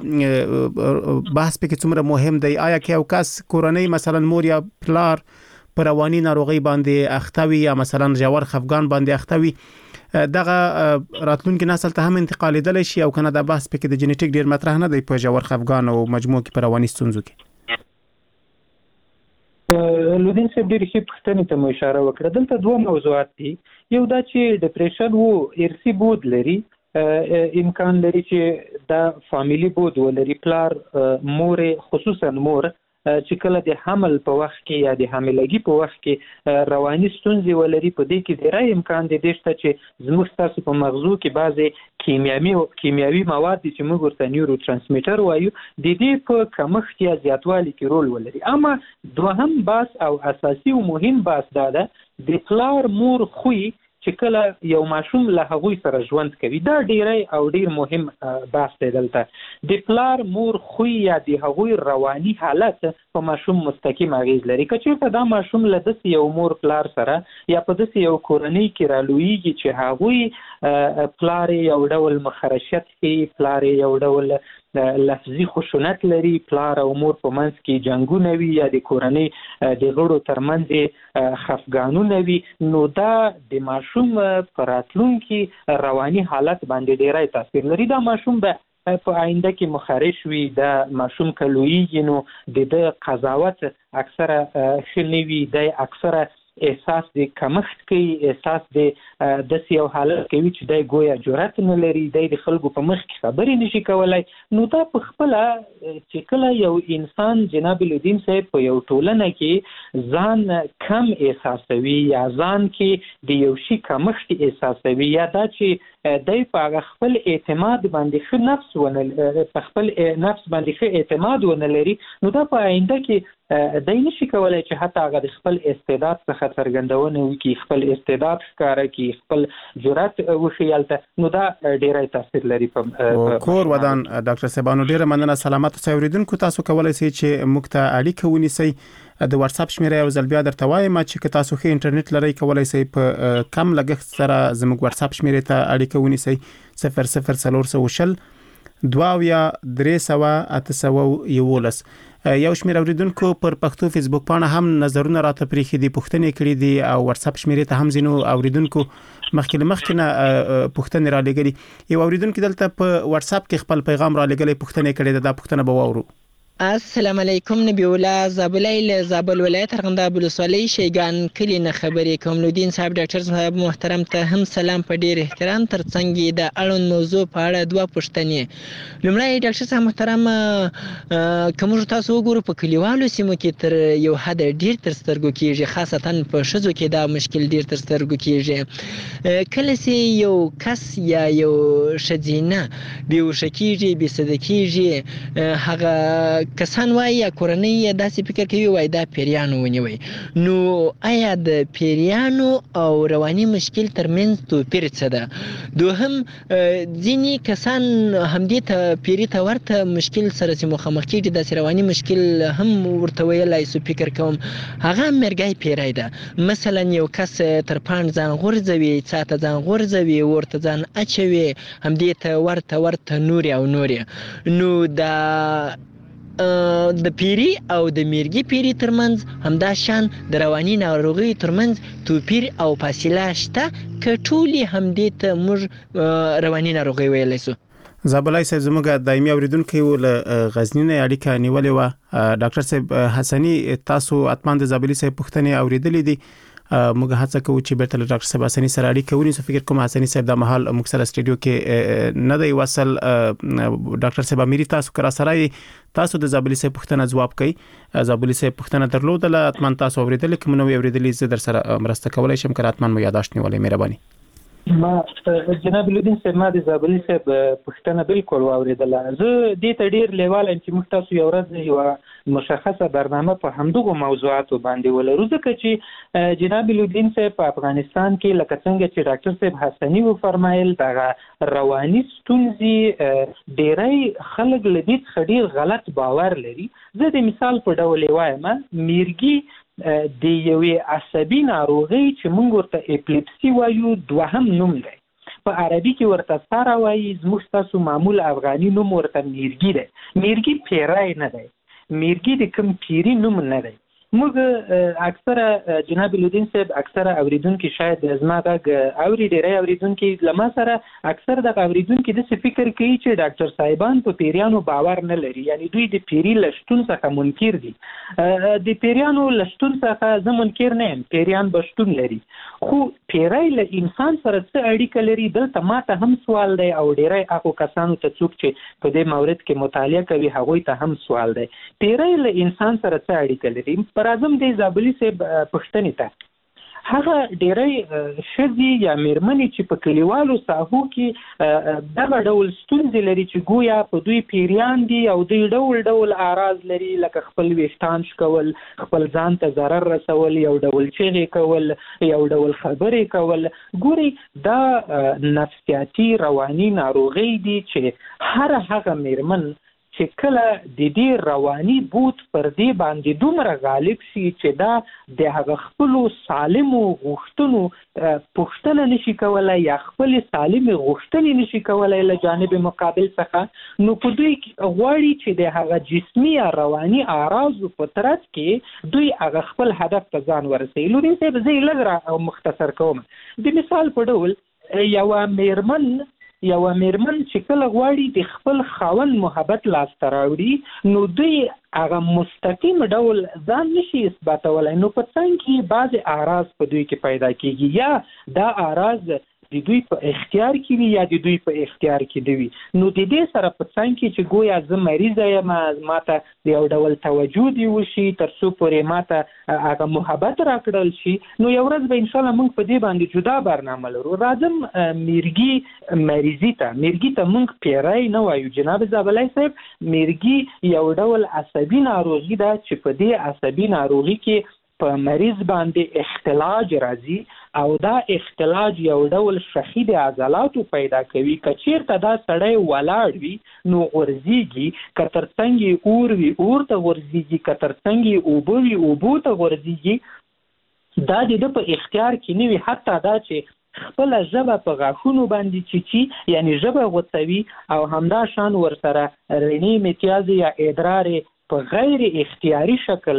Speaker 4: بحث پکې څومره مهم دی؟ آیا کې یو کس کورنۍ مثلا مور یا پلار پر رواني ناروغي باندې اختوي یا مثلا جوړ خفګان باندې اختوي، دغه راتلونکي نسل ته هم انتقالیدل شي او کنه دا بحث پکې د جینیټیک ډیر مطرح نه دی په جوړ خفګان او مجموع کې پر رواني ستونزو کې.
Speaker 6: لودین صاحب ډېر ښه پوښتنې ته مو اشاره وکړه. دلته دوه موضوعات دي. یو دا چې ډپریشن وو ارثي بود لري، امکان لري چې دا فامیلی بود ولري، پلار مور خصوصا مور چې کله د حمل په وخت کې یا د حاملګي په وخت کې رواني ستونزې ولري، په دې کې ډېر امکان دی چې زموږ تاسو په مغزو کې بعضې کیمیاوي مواد چې موږ ورته نیورو ترانسمیټر وایو د دې په کمښت یا زیاتوالي کې رول ولري. اما دوهم بحث او اساسي او مهم بحث دا ده د پلار مور خوی چې کله یو ماشوم له هغوی سره ژوند کوي. دا ډیر مهم بحث دی. دلته د پلار مور خوی یا د هغوی رواني حالت په ماشوم مستقیم اغیز لري. که چېرته دا ماشوم له داسې یو مور پلار سره یا په داسې یو کورنۍ کې رالویږي چې هغوی پلار یو ډول مخرشت کوي، پلار یو ډول لفظي خشونت لري، پلار او مور په منځ کې جنگونه وي یا د کورنۍ د غړو ترمنځ خفګانونه وي، نو دا د ماشوم پر راتلونکي رواني حالت باندې ډیری تاثیر لري. دا ماشوم به په آینده کې مخرج وي، د ماشوم کلویږي نو د قضاوت اکثره ښه نه وي، د اکثره احساس د کمښت کوي، احساس د داسې یو حالت کوي چې دی ګویا جرأت نه لري، دی د خلکو په مخ کې خبرې نشي کولی. نو دا په خپله چې کله یو انسان جناب الدین صاحب په یو ټولنه کې ځان کم احساسوي یا ځان کې د یو شي کمښت احساسوي، یا دا چې دی په خپل اعتماد باندې ښه نفس ونه په خپل نفس باندې ښه اعتماد ونه لري، نو دا په آینده کې دی نشي کولی چې حتی هغه د خپل استعداد څخه څرګندونه وکړي، خپل استعداد ښکاره کړي، خپل جرأت وښیي هلته، نو دا ډیری تاثیر لري په
Speaker 4: کور ودان. ډاکټر صاحبانو ډیره مننه. سلامات اوسئ. اوریدونکو تاسو کولی شئ چې موږ ته اړیکه ونیسئ. د واتس اپ شمیره یو ځل بیا درته وایم چې که تاسو ښه انټرنیټ لرئ کولی شئ په کم لګښت سره زموږ واتس اپ شمیرې ته اړیکه ونیسئ 00420 2311. یو شمېر اوریدونکو پر پښتو فیسبوک باندې هم نظرونه راته پریخي دي، پوښتنې کړې دي او واتس اپ شمیرې ته هم زینو اوریدونکو مخکې نه پوښتنې را لګلې. یو اوریدونکو دلته په واتس اپ کې خپل پیغام را لګلې، پوښتنې کړې ده، دا پوښتنه به واورو.
Speaker 8: السلام علیکم. نبی الله زابلای له زابل ولایت ارغنداب ولسوالۍ شیګان کلی نه خبرې کوم. لودین صاحب ډاکټر صاحب محترم ته هم سلام په ډیر احترام. ترڅنګ د اړوند موضوع په اړه دوه پوښتنې. لومړی ډاکټر صاحب محترم، کوم تاسو وګورو په کلیوالو سیمو کې تر یو حد ډیر تر سترګو کېږي، خاصتا په ښځو کې دا مشکل ډیر تر سترګو کېږي. کله چې یو کس یا یو ښځینه بېهوښه کېږي، بېسده کېږي، هغه کسان وایي یا کورنۍ داسې فکر کوي وایي دا پیریانو ونیوي. نو آیا د پیریانو او رواني مشکل ترمنځ توپیر څه ده؟ دوهم، ځینې کسان همدې ته پیري ته ورته مشکل سره چې مخامخ کېږي، داسې رواني مشکل هم ورته ویلی سو فکر کوم، هغه مرګی پیری ده. مثلا یو کس تر پاڼ ځان غورځوي، څا ته ځان غورځوي، ورته ځان اچوي، همدې ته ورته نورې او نورې. نو دا د پیری او د میرګي پیری ترمنځ همدا شان د رواني ناروغي ترمنځ توپیر او فاصله شته که ټولې همدې ته موږ رواني ناروغي ویلی سو؟
Speaker 4: زابلای صاحب زموږ دایمي اوریدونکو له غزنی نه اړیکه نیولې و. ډاکټر صاحب حسنی، تاسو اتمان د زابلی صاحب پوښتنې اوریدلې دي. موږ هڅه کوو چې بیرته له ډاکټر صاحب حسنی سره اړیکه ونیسو. فکر کوم حسنی صاحب د مهال موږ سره سټډیو کې نه دی وصل. ډاکټر صاحب اميري، تاسو کرا سره تاسو د زابلی صاحب پوښتنه ځواب کړئ. زابلی صاحب پوښتنه درلودله، اتمان تاسو اوریدل، کوم نو اوریدلې زه در سره مرسته کولای شم. کړه اتمان مو یاداشت نیولې، مهرباني.
Speaker 6: ما جناب الدین صاحب ما د زابلی صاحب پوښتنه بالکل واوریدله. زه دې ته ډیر لیواله چې موږ تاسو یو ورځ یو مشخصه برنامه په همدغه موضوعاتو باندې ولرو، ځکه چې جناب الدین صاحب په افغانستان کې لکه څنګه چې ډاکټر صاحب حسنی و فرمایل، دغه رواني ستونزې ډیری خلک له دې څخه ډیر غلط باور لري. زه د مثال په ډول وایم، میرګي د یوې عصبي ناروغي چې موږ ورته اپلیپسي وایو دوهم نوم دی، په عربي کې ورته ساره وایي، زموږ ستاسو معمول افغاني نوم ورته میرګي دی. میرګي پیری نه دی، میرګي د کوم پیری نوم نه دی. موږ اکثره جناب الدین صاحب اکثره اوریدونکو شاید زما غږ اوري، ډیری اوریدونکو لمه سره اکثر د اوریدونکو د فکر کوي چې ډاکټر صاحبان په پیریانو باور نه لري، یعنی دوی د پیری لشتون څخه منکر دي. د پیریانو لشتون څخه زه منکر نه یم، پیریان بشتون لري، خو پیری له انسان سره څه اړیکه لري دلته ماته هم سوال دی، او ډیری هغو کسانو ته څوک چې په دې مورد کې مطالعه کوي هغوی ته هم سوال دی. پیری له انسان سره څه اړیکه لري؟ راځم د زابلی صاحب پوښتنې ته. هغه ډیری ښځې یا میرمنې چې په کلیوالو ساحو کې دغه ډول ستونزې لري چې گویا په دوی پیریان دي او دوی ډول اعراض لري، لکه خپل ویښتان شکول، خپل ځان ته ضرر رسول، یو ډول چیغې کول، یو ډول خبرې کول. ګوري دا نفسیاتي رواني ناروغۍ دي چې هر هغه میرمن چې کله د دې رواني بوت پر دې باندې دومره غالب شي چې دا د هغه خپل سالمو غوښتنو پوښتنه نشي کولای یا خپل سالم غوښتنې نشي کولای له جانب مقابل څخه، نو په دوی غواړي چې د هغه جسمي یا رواني اعراض په ترڅ کې دوی هغه خپل هدف ته ځان ورسوي. لورین صاحب زه یې لږ را مختصر کوم. د مثال په ډول یوه میرمن چې کله غواړي د خپل خاوند محبت لاسته راوړي، نو دوی هغه مستقیم ډول ځان نشي اثباتولی، نو په څنګ کې بعض اعراض په دوی کې پیدا کیږي، یا دا اعراض د دوی په اختیار کې وي یا د دوی په اختیار کې دی وي. نو د دې سره په څنګ کې چې گویا زه مریضه یم، ماته د یو ډول توجه دی وشي تر څو پورې ماته هغه محبت راکړل شي، نو یو ورځ به انشاءالله موږ په دې باندې جدا برنامه لرو. راځم میرګي ته موږ پیری نه وایو جناب زابلای صاحب، میرګي یو ډول عصبي ناروغي ده چې په دې عصبي ناروغي کې په مریض باندې اختلاج راځي او دا اختلاج یو ډول شخید عضلاتو پیدا کوي. که چیرته دا سړی ولاړ وي نو غورځېږي، که تر څنګ اور وي اور ته غورځېږي، که تر څنګ اوبه وي اوبو ته غورځېږي. دا د ده په اختیار کې نه وي، حتی دا چې خپل ژبه په غاښونو باندې چیچي یعنی ژبه غوڅوي او همدا شان ورسره رڼې متیازې یا ادرار په غیر اختیاري شکل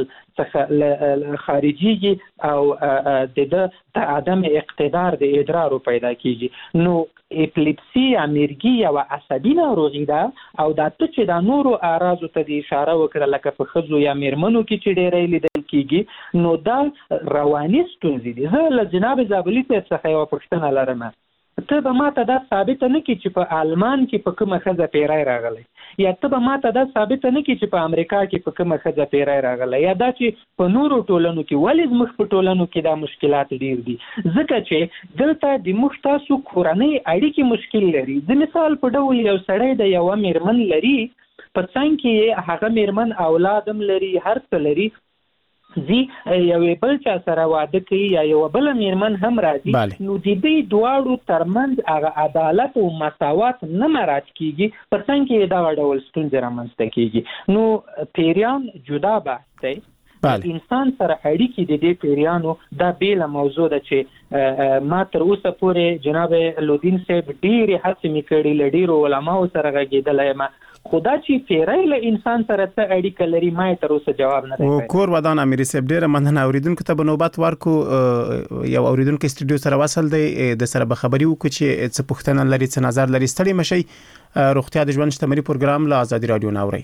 Speaker 6: څخه خارجيږي او د عدم اقتدار د ادرارو پیدا کیږي. نو اپلیپسي یا میرګي یو عصبي ناروغي ده او دا ته چې د نورو اعراضو ته د اشاره وکړه لکه په ښځو یا میرمنو کې چې ډېری لیدل کیږي، نو دا رواني ستونزې دي. زه له جناب زابلي صاحب څخه یوه پوښتنه لرم، ته به ماته دا ثابته نه کړي چې په آلمان کې په کومه ښځه پیری راغلی، یا ته به ماته دا ثابته نه کړي چې په امریکا کې په کومه ښځه پیری راغلی، یا دا چې په نورو ټولنو کې. ولې زموږ په ټولنو کې دا مشکلات ډیر دي؟ ځکه چې دلته د موږ تاسو کورنۍ اړیکې مشکل لري. د مثال په ډول یو سړی د یوه میرمن لري، په څنګ کې هغه میرمن اولاد هم لري، هر څه لري، زی یو بل چا سره واده کوي یا یو بل میرمن هم راځي، نو د دې دواړو ترمنځ هغه عدالت او مساوات نه مراعات کیږي، په څنګ کې دا ډول ستونزې رامنځته کیږي. نو پیریان جدا بحث دی، انسان سره اړیکې د دې پیریانو دا بیله موضوع ده چې ما تر اوسه پورې جناب لودین صاحب ډېرې هڅې مې کړي، له ډېرو علماو سره غږېدلی یم، خدا چې پیری له انسان سره څه اړیکه لري ما تر اوسه جواب نه دی.
Speaker 4: کور ودان امیر صاحب ډیره مننه. اوریدونکو ته به نوبت ورکو، یو اوریدونکو استودیو سره وصل دی، د سره به خبري وکړو چې څه پوښتنه لري، څه نظر لري. ستړي مشي، روغتیا د ژوند شتمنۍ پروګرام له آزادي رادیو ناوري.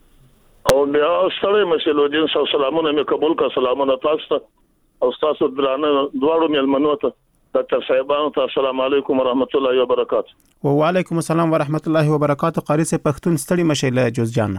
Speaker 9: او بیا ستړي مشي لودین صاحب، سلامونه مې قبول کا، سلامونه تاسو ته او تاسو درانه دواړو مېلمنو ته، ډاکټر صاحبانو ته السلام علیکم ورحمت الله وبرکاته.
Speaker 4: وعلیکم السلام ورحمت الله وبرکاته. قاری صاحب پښتون ستړي مشي له جوز جان.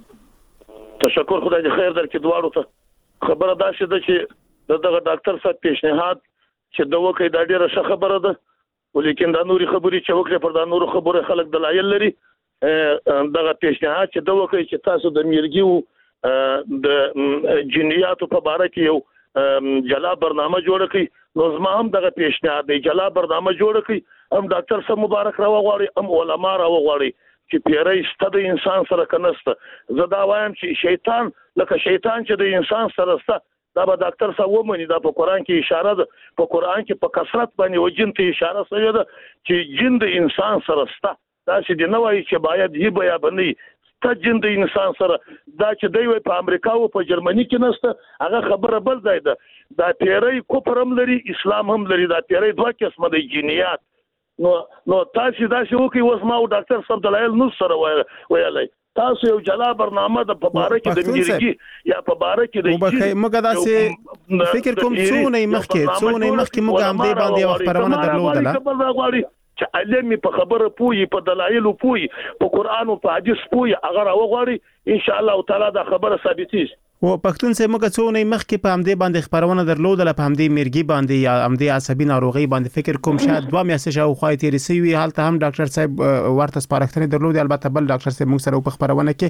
Speaker 9: تشکر، خدای دې خیر درکړي دواړو ته. خبره دا شې ده چې دغه ډاکټر صاحب پیشنهاد چې د وکړي دا ډیره ښه خبره ده، ولیکن دا نوري خبرې چې وکړي پر دا نورو خبره خلک دلایل لري. دغه پیشنهاد چې د وکړي چې تاسو د میرګي د جنیاتو په اړه کې یو جلا برنامه جوړ کړئ، نو زما هم دغه پیشنهاد دی، جلا برنامه جوړ کړئ، هم ډاکټر صاحب مبارک راوغواړي، هم علما راوغواړي چې پیری ست د انسان سره کنهسته. زه دا وایم چې شیطان لکه شیطان چې د انسان سره سته، دا به ډاکټر صاحب ومني. دا په قران کې اشاره ده، په قران کې په کثرت باندې وجن ته اشاره شوی ده چې جن د انسان سره سته. دا چې د نوای چې باید هی بیا باندې ته جن د انسان سره، دا چې دی په امریکا او په جرمني کې نسته، هغه خبره بل ځای ده. دا پیری کفر هم لري، اسلام هم لري. دا پیری دوه قسمه دي، جنیات. نو تاسو دا شی وکي وس ما او ډاکټر صاحب دلایل نو سره ویلای، تاسو یو جلا برنامه د مبارک د میرګي یا مبارک د
Speaker 4: موږ دا سه فکر کوم څونه مخکې موږ هم دې باندې خبرونه درلودله
Speaker 9: چې علمي په خبره پوي، په دلایل پوي، په قران او په حديث پوي، هغه راوغوري ان شاء الله تعالی دا خبره ثابتېږي.
Speaker 4: او پښتون سه موږ څونه مخکې په همدې باندې خبرونه درلودله، په همدې میرګي باندې یا همدې عصبي ناروغي باندې فکر کوم شاید 2 میاشتې شاو خو تیرې سوي، حالت هم ډاکټر صاحب ورته سپارښتنه درلودې، البته بل ډاکټر صاحب موږ سره په خبرونه کې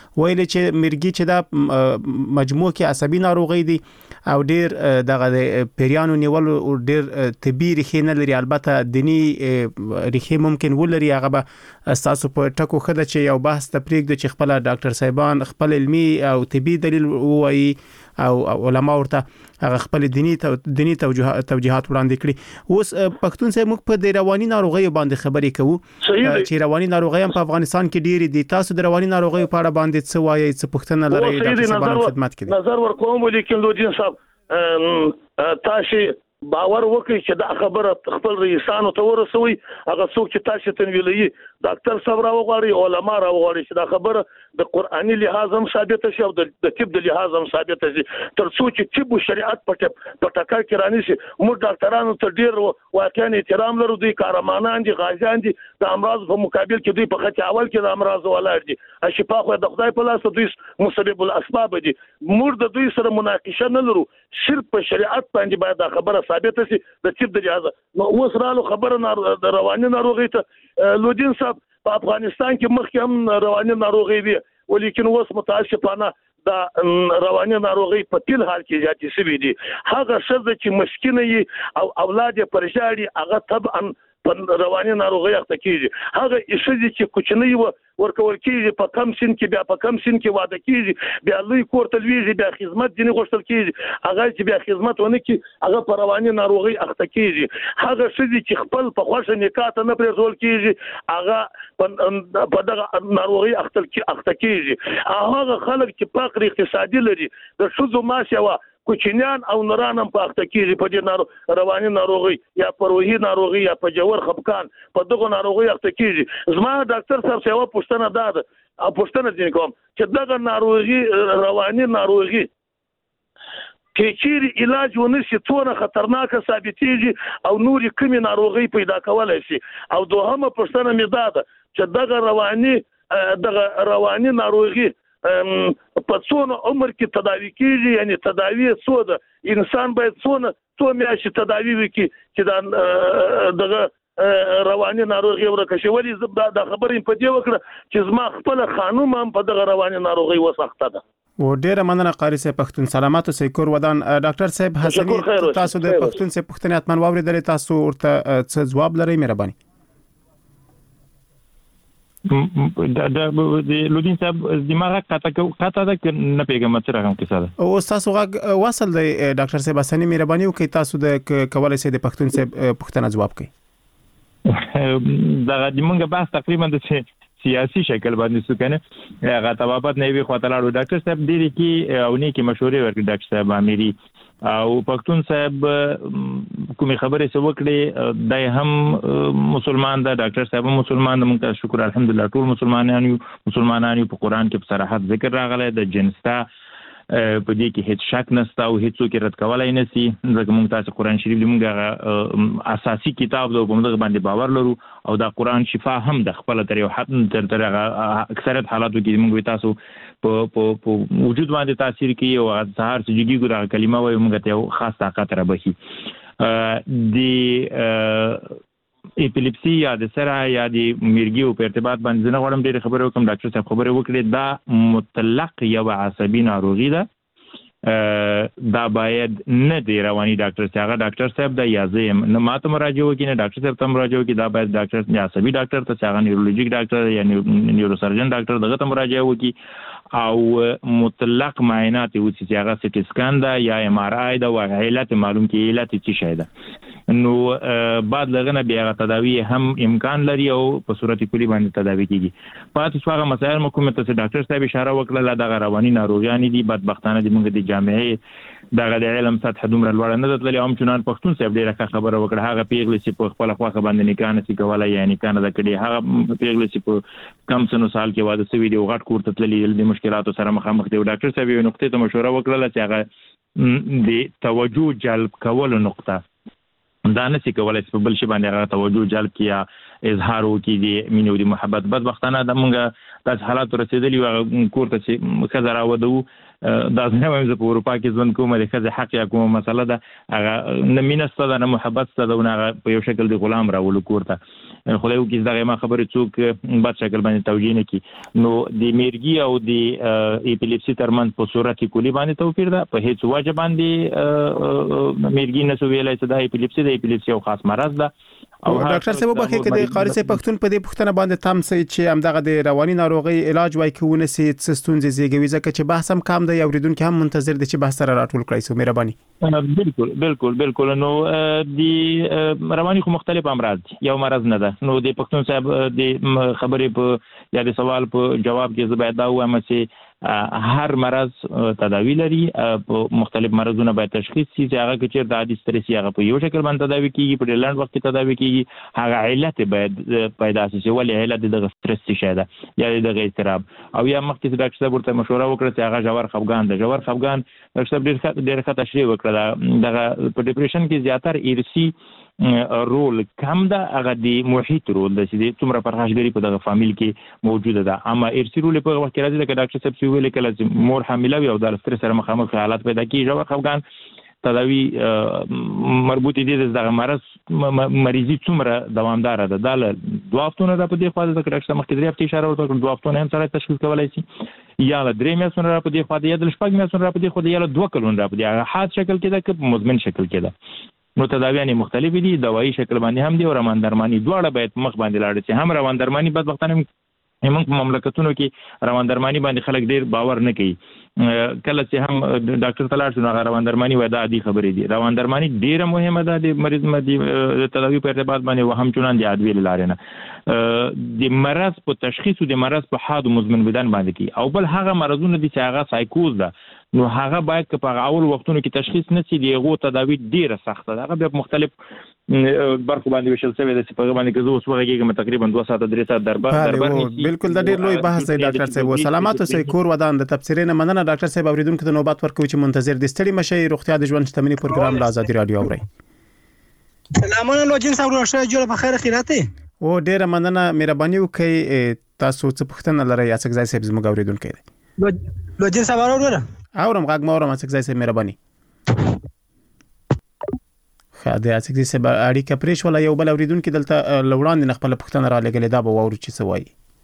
Speaker 4: ویل چې مرګي چې دا مجموع کې عصبي ناروغي دي او ډیر دغه پیریانو نیول ډیر طبي ریښې نه لري، البته دینی ریښې ممکن ولري. هغه به تاسو په ټکو خده چې یو بحث تفریق د چې خپل ډاکټر صاحبان خپل علمي او طبي دلیل وایي او علما ورته هغه خپل دینی توجيهات وړاندې کړي. اوس پښتون صاحب موږ په د رواني ناروغي باندې خبرې کوو چې رواني ناروغي هم په افغانستان کې ډېری دي. تاسو د رواني ناروغي په اړه باندې څه وایي، څه پوښتنه لرئ؟ ډاکټر صاحب خدمت کې
Speaker 9: نظر ورکوم ولیکن لودین صاحب تاسو باور وکړئ چې دا خبره خپل رئیسانو ته ورسوي. هغه څوک چې تاسو ته ویلي ډاکټر صاحب راوغواړي، علما راوغواړي چې دا خبره د قرآني لحاظ هم ثابته شي او د طب د لحاظ هم ثابته شي. تر څو چې طب او شریعت په ټکر کې راني شي، موږ ډاکټرانو ته ډیر واقعا احترام لرو. دوی کارمانان دي، غازیان دي، د امراض په مقابل کې دوی په خط اول کې د امراض ولاړ دي. شفا خو د خدای په لاس، دوی مسبب الاسباب دي. موږ د دوی سره مناقشه نه لرو، صرف په شریعت باندې باید دا خبره ثابته شي د طب د لحاظ. نو اوس رالو خبره د رواني ناروغي ته لودین صاحب په افغانستان کې مخکې هم رواني ناروغي وي، ولیکن اوس متاسفانه دا رواني ناروغي په تل حال کې زیاتې شوې دي. هغه ښځه چې مسکینه وي او اولاد یې پرېشاړي، هغه طبعا په رواني ناروغي اخته کیږي. هغه ښځې چې کوچنۍ ورکول کیږي په کم سن کې، بیا په کم سن کې واده کیږي، بیا لوی کور ته لویږي، بیا خدمت ځینې غوښتل کیږي، هغه چې بیا خدمت ونه کړي هغه په رواني ناروغي اخته کیږي. هغه ښځې چې خپل په خوښه نکاح ته نه پرېښودل کیږي هغه په دغه ناروغي اخته کیږي. هغه خلک چې فقر اقتصادي لري، د ښځو معاش یوه کوچنیان او نوران هم په اخته کیږي په دې رواني ناروغي یا په روحي ناروغي یا په جوړ خپکان په دغه ناروغي اخته کیږي. زما ډاکټر صاحب څه و پوښتنه ده او پوښتنه ځین کوم چې دغه ناروغي رواني ناروغي چې علاج ونشي څونه خطرناکه ثابتېږي او نورې کومې ناروغي پیدا کولای شي. او دوهمه پوښتنه مې ده چې دغه رواني ناروغي په څونه عمر کې تداوی کیږي، یعنی تداوی څو ده، انسان باید څو میاشتې تداوی وکړي چې دا دغه رواني ناروغي ورکه شي. ولې دا خبرې په دې وکړه چې زما خپل خانوم هم په دغه رواني ناروغي وسخته ده.
Speaker 4: و ډیره مننه قاری صاحب پښتون سلامات اوسئ کور ودان. ډاکټر صاحب حسنی تاسو د پښتون صاحب پښتنې اتمن واوریدل، تاسو ورته څه جواب لرئ؟ مهرباني.
Speaker 5: د لودین صاحب دماغ قطع ده که نه پیغام څه رقم کیسه ده.
Speaker 4: او تاسو غږ وصل دی ډاکټر صاحب حسنی، مهرباني وکړئ تاسو د کولای شئ د پښتون صاحب پوښتنه جواب کړئ. دا د موږ بحث تقریبا د سیاسي شکل باندې سو کنه هغه توابت نه وی خاطر لاړو. ډاکټر صاحب ډیری کې او نه کې مشورې ورکړي ډاکټر صاحب اميري او پښتون صاحب کومې خبرې څه وکړي، دای هم مسلمان ده، ډاکټر صاحب مسلمان ده، موږ شکر الحمدلله ټول مسلمانان په قران کې په صراحت ذکر راغلی د جنستا په دې کې هیڅ شک نشته او هیڅ څوک رد کولای نه شي. ځکه موږ تاسو قران شریف موږ اساسي کتاب د کوم دغه باندې باور لرو او دا قران شفا هم د خپل تر یو حد تر اکثریت حالاتو کې موږ تاسو په وجود باندې تاثیر کوي او ظاهر سجدي ګره کلمه وایي موږ ته یو خاص طاقت را بخي. د اپیلیپسي یا د سره یا د مرګي او په ارتباط باندې نه غواړم ډېر خبرې وکم. ډاکټر صاحب خبرې وکړې دا مطلق یو عصبي ناروغي ده، دا باید نه دی رواني ډاکټر صاحب ډاکټر صاحب دا یازم نه ماته مراجعه وکړي نه ډاکټر صاحب ته مراجعه وکړي، دا باید ډاکټر یا عصبي ډاکټر ته څنګه نیورولوژیک ډاکټر یا نیوروسرجن ډاکټر دغه ته مراجعه وکړي او مطلق معاینات وکړي چې هغه سټي سکان ده یا ام ار آی ده او علت معلوم کړي علت څه شي ده. نو بعد لغنه بیا تداوی هم امکان لري او په صورت کلی باندې تداوی کیږي. پاتې څوغه مسائل حکومت ته ډاکټر صاحب اشاره وکړه دا رواني ناروغیان دي بدبختانه دي موږ د جامعې دغه د علم سطح دومره لوړ نه ده هم چنان پښتون صاحب ډیره خبره وکړه. هغه پیغلې چې په خپل خواخه باندې نکاح نشي کولای یا نکاح نه کړي، هغه پیغلې چې په کم سنو سال کې واده شوی دی او غټ کور ته تللی د مشکلاتو سره مخامخ دي. ډاکټر صاحب یو نقطه ته مشوره وکړه چې هغه د توجه جلب کول نقطه دا نشي کولای چې په بل شي باندې هغه توجه جلب کیا اظهار وکړي د مینې او د محبت. بدبختانه د موږ داس حالات رسیدلی و کور ته چې خزر راودو
Speaker 5: دا ځنه په اروپا کې ځون کومه د خځه حق یا کومه مسله ده هغه نه مینسته ده نه محبت ته ده نه په یو شکل د غلام راول کوړه خو یو کې دغه ما خبره څوک په شکل باندې توجیه نه کی نو د میرګي او د اپیلیپسي ترمن په صورت کې کلی باندې توپیر ده په هیڅ وجه باندې میرګي نه سو ویلای چې د اپیلیپسي او خاص مرض ده
Speaker 4: او ډاکټر صاحب په کې د قاری صاحب پښتون په دې پښتنه باندې تام سي چې همدغه د رواني ناروغي علاج وای کوونه سي ستونزې زیږوي ځکه چې بحث هم کم دی اوریدونکو هم منتظر دي چې بحث سره راټول کړئ سو مهرباني
Speaker 5: بالکل نو د رواني خو مختلف امراض یو مرض نه ده نو د پښتون صاحب د خبرې په یا د سوال په جواب کې زبې دا وایم چې هر مرض تداوی لري په مختلف مرزونه باید تشخیص شي چې هغه کې د عادي سترس هغه په یو شکل باندې تداوی کیږي په لاند وخت کې تداوی کیږي هغه علت باید پیدا شي چې ولې علت د سترس شي ده یا د اضطراب او یا مخکې ډاکټر صاحب ورته مشوره وکړه چې هغه جوړ خفګان ډاکټر صاحب ډېر ښه تشریح وکړه دغه په ډیپریشن کې زیاتره ایرسی رول کم ده هغه د محیط رول ده چې څومره پرخاشګری په دغه فامیل کې موجوده ده اما ارسی رول په وخت کې راځي لکه ډاکټر صاحب چې ویل کله چې مور حامله وي او د سترس سره مخامخ حالات پیدا کیږي او خفګان تداوی مربوط دي دغه مرض مریضي څومره دوامدار ده د 2 هفتونه په دې خاطر د ډاکټر مخکې 3 هفتې اشاره ورته 2 هفتونه هم سره تشخیص کولای شي یا له 3 میاشتو په دې خاطر یا د 6 میاشتو په دې خاطر یا له 2 کلونو په دې هغه حاد شکل کې ده که مزمن شکل کې ده نو تداویان مختلف دي دوايي شکل باندې هم دي او روان درماني دواړه باید مخ باندې لاړ شي هم روان درماني بدبختانه موږ په مملکتونو کې روان درماني باندې خلک ډیر باور نه کوي کله چې هم ډاکټر تلاړ شو هغه روان درماني وای دا عادي خبرې دي روان درماني ډیره مهمه ده د مریض د تداوی په ارتباط باندې وهم چونان دي ادویه لاره نه د مرض په تشخیص او د مرض په حاد مزمن بدن باندې کی او بل هغه مرزونه دي چې هغه سایکوز ده نو هغه باید که په اول وختونو کې تشخیص نشي دیغه تداوی ډیره سخته ده هغه په مختلف برخو باندې وشل شوی د په باندې کې زو وسوږیږم تقریبا 2 ساعت 3 ساعت دربار
Speaker 4: بالکل د ډیر لوی بحث دی ډاکټر صاحب سلامات اوسئ کور ودان د تفسیرینه مننه ډاکټر صاحب اوریدونکو ته نوبت ورکوي چې منتظر دي ستړي مشي روغتیا د ژوند شتمنۍ پروګرام لا آزادي رادیو اوري
Speaker 10: سلامونه لوجین صاحب راشه جوړ په خیر خیرات
Speaker 4: او ډیر مننه مهرباني وکړئ تاسو څه پوښتنه لرئ یا څه ځای صاحب زموږ اوریدونکو دی
Speaker 10: لوجین صاحب اورم
Speaker 4: غږ مورم څه ځای صاحب مهرباني خاطر اڅکې سه اړیکه پرېښ ولا یو بل اوریدونکو دلته لوړان نه خپل پښتنه را لګلې دا به وورو چې سوای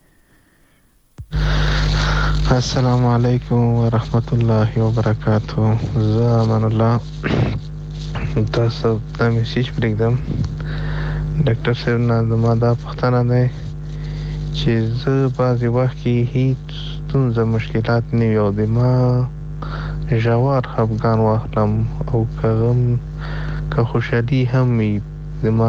Speaker 11: السلام علیکم ورحمت الله وبرکاتہ زمان الله تاسو ته میسج پرېږدم ډاکټر صاحب نه ما دا پښتنه ده چې زه بعضی وخت کې هیڅ ستونزه مشکلات نه یو د ما جوار خفګان واخلم او کغم که خوشحالي هم د ما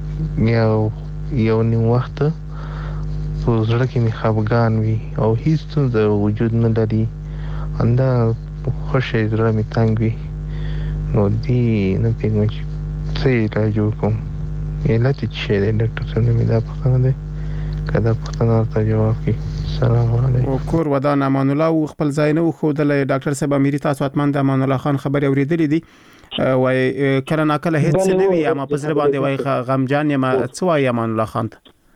Speaker 11: یو نیم وخت په زړه کې می خفګان وي او هیڅ ستونزه وجود نه لري انده خوشې زړه می تنګ وي نو دی نه پیږم چې څه علاج وکړم علت چې دی ډاکټر صاحب مې دا پوښتنه ده کله پوښتنه ته جواب کړي السلام علیکم
Speaker 4: او کور ودان امان الله خپل ځای نه خو د ډاکټر صاحب اميري تاسو اتمن د امان الله خان خبري اوریدلې دي وای کله ناکله هیڅ نه وي اما په ځل باندې وای غمجان یم څه وای امان الله خان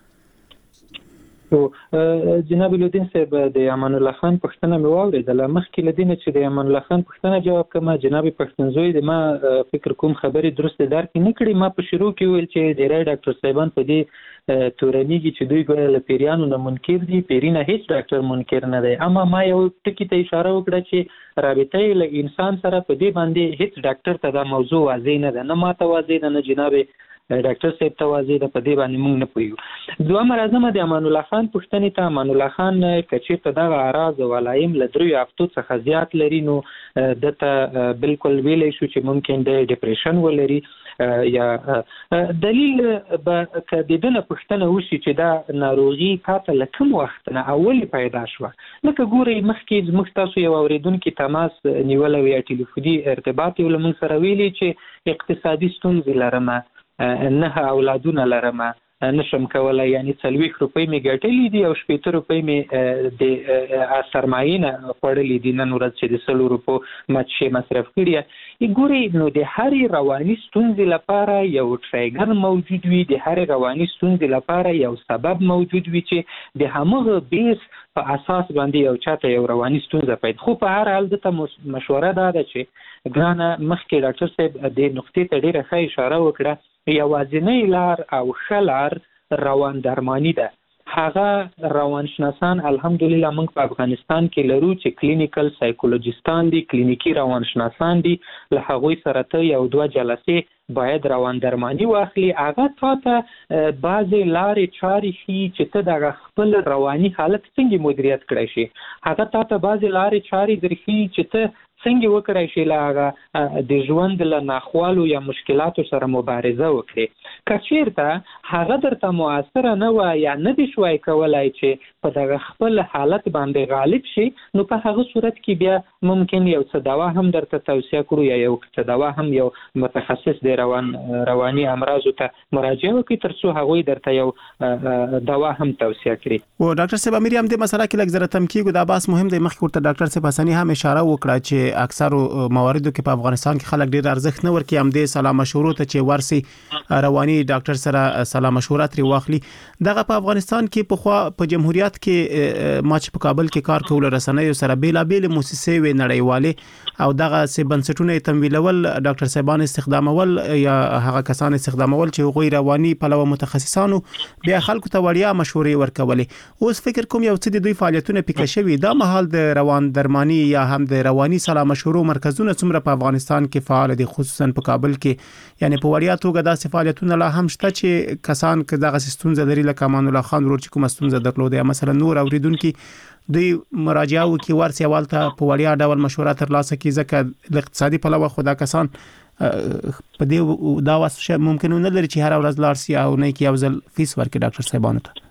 Speaker 6: جناب لودین صاحب د امان الله خان پښتنه مې واورېدل مخکې لدینه چې د امان الله خان پښتنه جواب کما جناب پښتنزوی د ما فکر کوم خبري درست درک نه کړی ما په شروع کې ویل چې د ډاکټر صاحبان په دې تورنیږي چې دوی ګوره له پیریانو نه منکر دي پیرینه هیڅ ډاکټر منکر نه دی اما ما یو ټکی ته اشاره وکړه چې رابطه له انسان سره په دې باندې هیڅ ډاکټر ته دا موضوع واضح نه ده نه ما ته واضح ده نه جناب ډاکټر صاحب ته واضح ده په دې باندې موږ نه پوهیږو دوه مرزمه د امان الله خان پښتنې ته امان الله خان کچې ته دغه اراز او علایم ل 3 هفتو څخه زیات لري نو دته بالکل ویلې شو چې ممکن د ډیپریشن ولري یا دلیل به کدیدنه پښتنه وشي چې دا ناروغي کاته لکم وخت نه اولی پیدا شو لکه ګوري مخکې زموږ تاسو یو اوریدونکو تماس نیول وی ټلیفوني ارتباط یو لمن سره ویلي چې اقتصادي ستونزې لرمه نه اولادونه لرمه نشم کولای یعنی 40 روپۍ می ګټلې دي او 70 روپۍ می د سرمایې نه پړلې دي نن ورځ چې د 100 روپو ماچې مصرف کړی ګوري نو د هرې رواني ستونزې لپاره یو ټریګر موجود وي د هرې رواني ستونزې لپاره یو سبب موجود وي چې د همغه بیس په اساس باندې یو چاته یو رواني ستونزه پیدا. خو په هر حال د مشوره ده چې ګرانه مخکې ډاکټر صاحب د نقطې ته ډیره ښه اشاره وکړه، یوازینی لار او ښه لار روان درمانی ده. هغه روانشناسان الحمدلله موږ په افغانستان کې لرو چې کلینیکل سایکولوژیستان دي، کلینیکی روانشناسان دي. له هغوی سره ته یو دوه جلسې باید روان درمانی واخلي. هغه تاته بعضې لارې چارې ښیي چې ته دغه خپل رواني حالت څنګه مدیریت کړی شي. هغه تاته بعضې لارې چارې درښیي چې ته څنګه وکړای شي له هغه د ژوند له ناخوالو یا مشکلاتو سره مبارزه وکړي. که چیرته هغه درته مؤثره نه وه یا نه دې شوی کولی چې په دغه خپل حالت باندې غالب شي، نو په هغه صورت کې بیا ممکن یو څه دوا هم درته توصیه کړو یا یو څه دوا هم یو متخصص د رواني امراضو ته مراجعه وکړي تر څو هغوی درته یو دوا هم توصیه کړي.
Speaker 4: او ډاکټر صاحب امیر هم د مسله کې لږ زره تم کیږو. دا بحث مهم دی. مخکې ورته ډاکټر صاحب حسني هم اشاره وکړه چې اکثر مواردو کې په افغانستان کې خلک ډیر ارزښت نه ورکوي هم د سلام مشورو ته چې ورسي رواني ډاکټر سره سلام مشوره تری واخلي. دغه په افغانستان کې په خوا په جمهوریت کې ما چې په کابل کې کار کول رسنیو سره بیلابېل موسسې وې نړیواله او دغه سه بنسټونه تمویلول ډاکټر صاحبان استخدامول یا هغه کسان استخدامول چې غوي رواني پلوه متخصصانو بیا خلکو ته وړیا مشورې ورکولې. اوس فکر کوم یو څه د دوی فعالیتونه پکې شوي دا مهال د روان درمانی یا هم د رواني سلام مشورو مرکزونه څومره په افغانستان کې فعال دي، خصوصا په کابل کې، یعنی په وړیا توګه داسې فعالیتونه لا هم شته چې کسان که دغه ستونزه لري لکه امان الله خان ورور چې کوم ستونزه درلوده یا مثلا نور اوریدونکو دوی مراجعه وکي ورسي اولته په وړیا ډول مشوره ترلاسه کړي، ځکه د اقتصادي پلوه خدا کسان په دې دا واسه ممکن نه لري چې هر ورځ لاړ شي او نه کې یو ځل فیس ورکړي ډاکټر صاحبانو ته.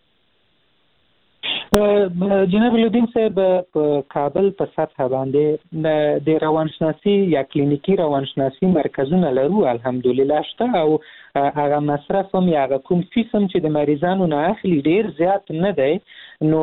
Speaker 6: جناب لودین صاحب په کابل په سطح باندې د روانشناسي یا کلینیکی روانشناسي مرکزونه لرو الحمدلله شته او هغه مصرف هم یا کوم فیس هم چې د مریضانو نه اخلي ډیر زیات نه دی. نو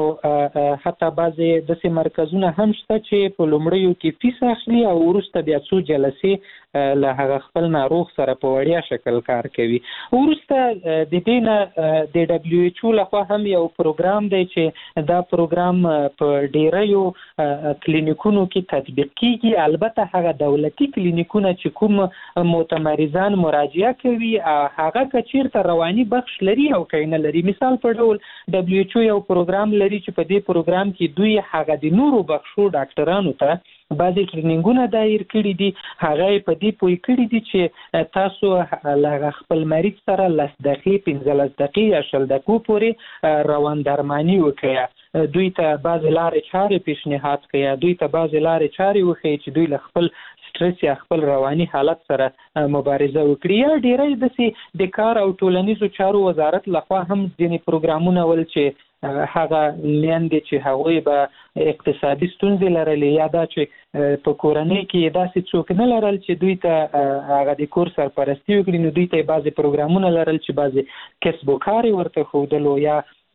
Speaker 6: حتی بعضې داسې مرکزونه هم شته چې په لومړیو کې فیس اخلي او وروسته بیا څو جلسې له هغه خپل ناروغ سره په وړیا شکل کار کوي. وروسته د دې نه د دبلیو ایچ او لخوا هم یو پروګرام دی چې دا پروګرام په ډیریو کلینیکونو کې تطبیق کیږي. البته هغه دولتي کلینیکونه چې کوم متمرزان مراجعه کوي هغه که چیرته رواني بخش لري او که نه لري، مثال په ډول دبلیو ایچ او یو پروګرام لري چې په دې پروګرام کې دوی هغه د نورو بخشو ډاکټرانو ته بعضې ټریننګونه دایر کړي دي. هغه په دې پوه کړي دي چې تاسو له خپل مریض سره 10 دقیقې 15 دقیقې یا 20 دقیقو پورې روان درمانی وکړي. دوی ته بعضې لارې چارې پیشنهاد کړي، دوی ته بعضې لارې چارې وښیي چې دوی له خپل سټرس یا خپل رواني حالت سره مبارزه وکړي. یا ډیری داسې د کار او ټولنیزو چارو وزارت لخوا هم ځینې پروګرامونه ول چې هغه میندې چې هغوی به اقتصادي ستونزې لرلې یا دا چې په کورنۍ کې داسې څوک نه لرل چې دوی ته هغه د کور سرپرستي وکړي، نو دوی ته بعضې پروګرامونه لرل چې بعضې کسب و کار ورته ښودلو یا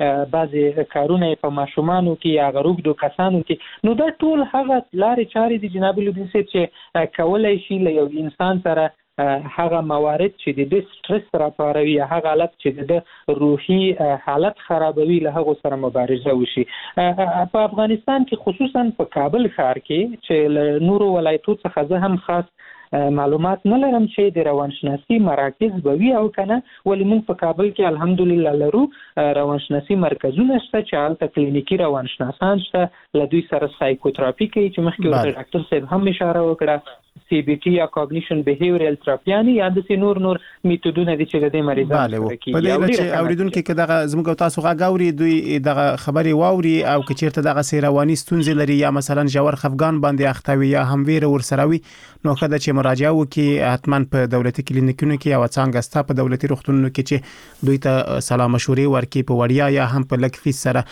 Speaker 6: بعضې کارونه په ماشومانو کې یا هغه روږدو کسانو کې. نو دا ټول هغه لارې چارې دي جناب لودین صاحب چې کولی شي له یو انسان سره هغه موارد چې د سټرس راپاروي یا هغه حالت چې د روحي حالت خرابوي له هغو سره مبارزه وشي. په افغانستان کې خصوصا په کابل ښار کې چې له نورو ولایتو څخه زه هم خاص معلومات نه لرم چې د روانشناسي مراکز به وي او کنه، ولې موږ په کابل کې الحمدلله لرو روانشناسي مرکزونه شته چې هلته کلینیکي روانشناسان شته، له دوی سره سایکوتراپي کوي چې مخکې ورته ډاکټر صاحب هم اشاره وکړه، سی بی ټي یا کوګنیشن بیهیویرل تراپیانی یا د نور میتودونه دي چې د مریضانو سره کوي.
Speaker 4: په دې چې اوریدونکو کې دغه زموږ تاسو غاوري دوی دغه خبري واوري او که چیرته دغه سیروانی ستونزې لري یا مثلا جوړ خفګان باندې اختوي یا هم ویره ورسروي، نو کله چې مراجعه وکي حتما په دولتي کلینیکونو کې او څنګه ستا په دولتي روغتونونو کې چې دوی ته سلام مشورې ورکي په وړیا یا هم په لک فیس سره.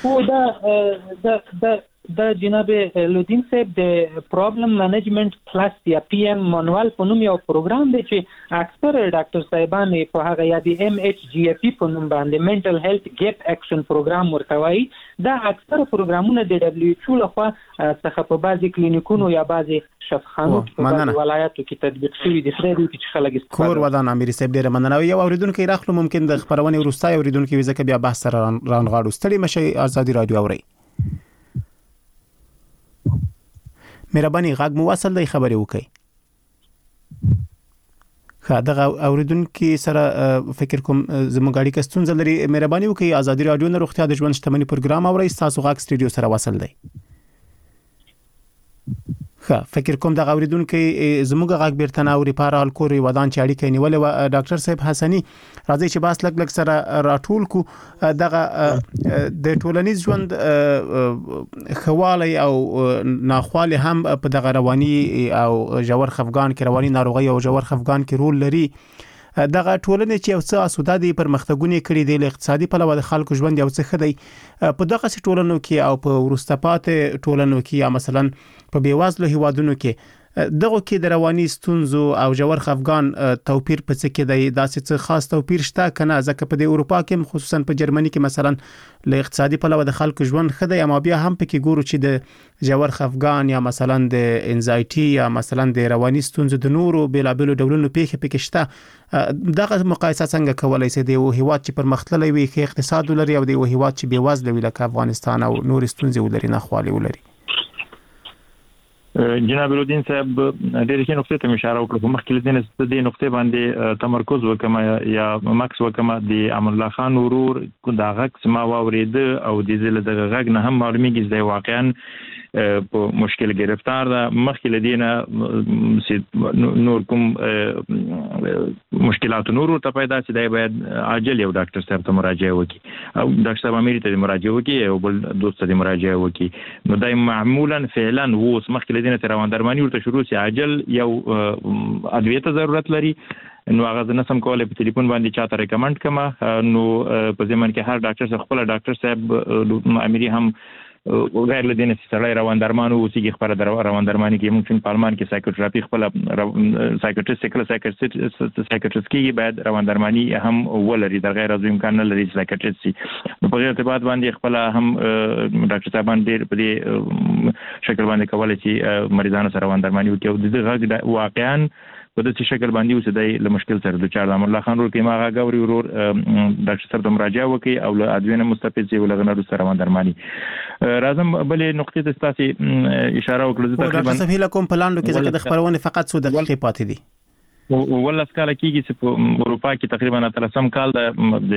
Speaker 6: او دا جناب لودین صاحب د پرابلم منیجمنت پلس یا پی ام مانوال په نوم یو پروګرام دی چې اکثر ډاکټر صاحبان په هغه یا د ام ایچ جی ای پی په نوم باندې منټل هیلث ګیپ اکشن پروګرام ورته وایي. دا اکثر پروګرامونه د دبلیو ایچ او لخوا څخه په بعضې کلینیکونو یا بعضې شفاخانو په بعضې ولایاتو کې تطبیق شوي دي. خدای دې چې خلک استفاده
Speaker 4: کور ودان امیر صاحب ډېره مننه. یو اوریدونکی راخلو ممکن د خبرونې وروسته اوریدونکي ځکه بیا بحث سره رانغاړو. ستړي مشي آزادي رادیو اوري. مهرباني غږ مو وصل دی خبرې وکړئ. دغه اوریدونکو سره فکر کوم زموږ اړیکه ستونزه لري. مهرباني وکړئ ازادي رادیو نه روغتیا د ژوند شتمنۍ پروګرام اورئ. تاسو غږ سټډیو سره وصل دی. فکر کوم دغه اوریدونکو زموږ غږ بیرته ناوري پارال کوري ودان چې اړیکه نیولې و. ډاکټر صاحب حسني راځي چې باس لګ سره راټول کو دغه د ټولنیز ژوند خواله او ناخواله هم په دغه رواني او جوړ خفګان کې رواني ناروغي او جوړ خفګان کې رول لري. دغه ټولنه چې یو څه اسوده دي پرمختګونه کړي دي له اقتصادي پلوه د خلکو ژوند یو څه خدي په دغه ټولنو کې او په ورسته پاتې ټولنو کې یا مثلا په بیوازلو هیوادونو کې دغه کې د رواني ستونزو او جوړ خفګان توپیر په څه کې دی؟ داسې څه خاص توپیر شته کنه؟ ځکه په د اروپا کې خصوصا په جرمني کې مثلا له اقتصادي پلوه د خلکو ژوند خدي، اما بیا هم پکې ګورو چې د جوړ خفګان یا مثلا د انزایټي یا مثلا د رواني ستونزو د نورو بلابلو ډولونو پیښه پکې شته. دغه مقایسه څنګه کولای شي د یو هیواد چې پرمختللی وي کې اقتصاد ولري او د یو هیواد چې بیوازله وي لکه افغانستان او نور ستونزې ولري نه خالي ولري؟
Speaker 5: جناب الدین صاحب ډېر ښه نقطه ته اشاره وکړه. مخکې له دې نقطې باندې تمرکز وکم یا مکس وکم د امان الله خان ورور دا غږ سما واورېده او د زله د غږ نه هم معلومیږي چې واقعا په مشکل گرفتار ده. مخکې له دې نه نور کوم مشکلات نور ته پیدا چې دی باید عاجل یو ډاکټر صاحب ته مراجعه وکړي او ډاکټر صاحب امیر ته مراجعه وکړي او بل دوست ته مراجعه وکړي. نو دای معمولا فعلا وو مخکې له دې نه روان درمانی ورته شروع سي عاجل یو ادویه ته ضرورت لري. نو هغه نه سم کولای په ټلیفون باندې چاته ریکمند کما. نو په ځمن کې هر ډاکټر صاحب خپل ډاکټر صاحب امیر هم غیر له دې نه سړی روان درمانو اوسېږي خبره روان درمانی کې ممکن پالمان کې سایکوتراپي خپل سایکوټریست کې باید روان درمانی هم ولري د غیر عضوي امکان نه لري سایکوټریست. نو په غیر ارتباط باندې خپل هم ډاکټر صاحبان ډېر په دې شکل باندې کولای شي مریضانو سره روان درمانی وکړي او د دې واقعا په دې شکل باندې اوسېدای له مشکل سره د چار امان الله خان ورور کې ما غاوري ورور ډاکټر صاحب ته مراجعه وکړي او له ادوینه مستفید شي ولغنه سره روان درمانی. راځم بلې نقطې ته تاسو اشاره وکړه.
Speaker 4: تقریبا ډاکټر صاحب کوم پلان لکه ځکه د خبرونه فقط څو دقیقې پاتې دي.
Speaker 5: ولله سکاله کېږي چې په اروپا کې تقریبا تر سم کال د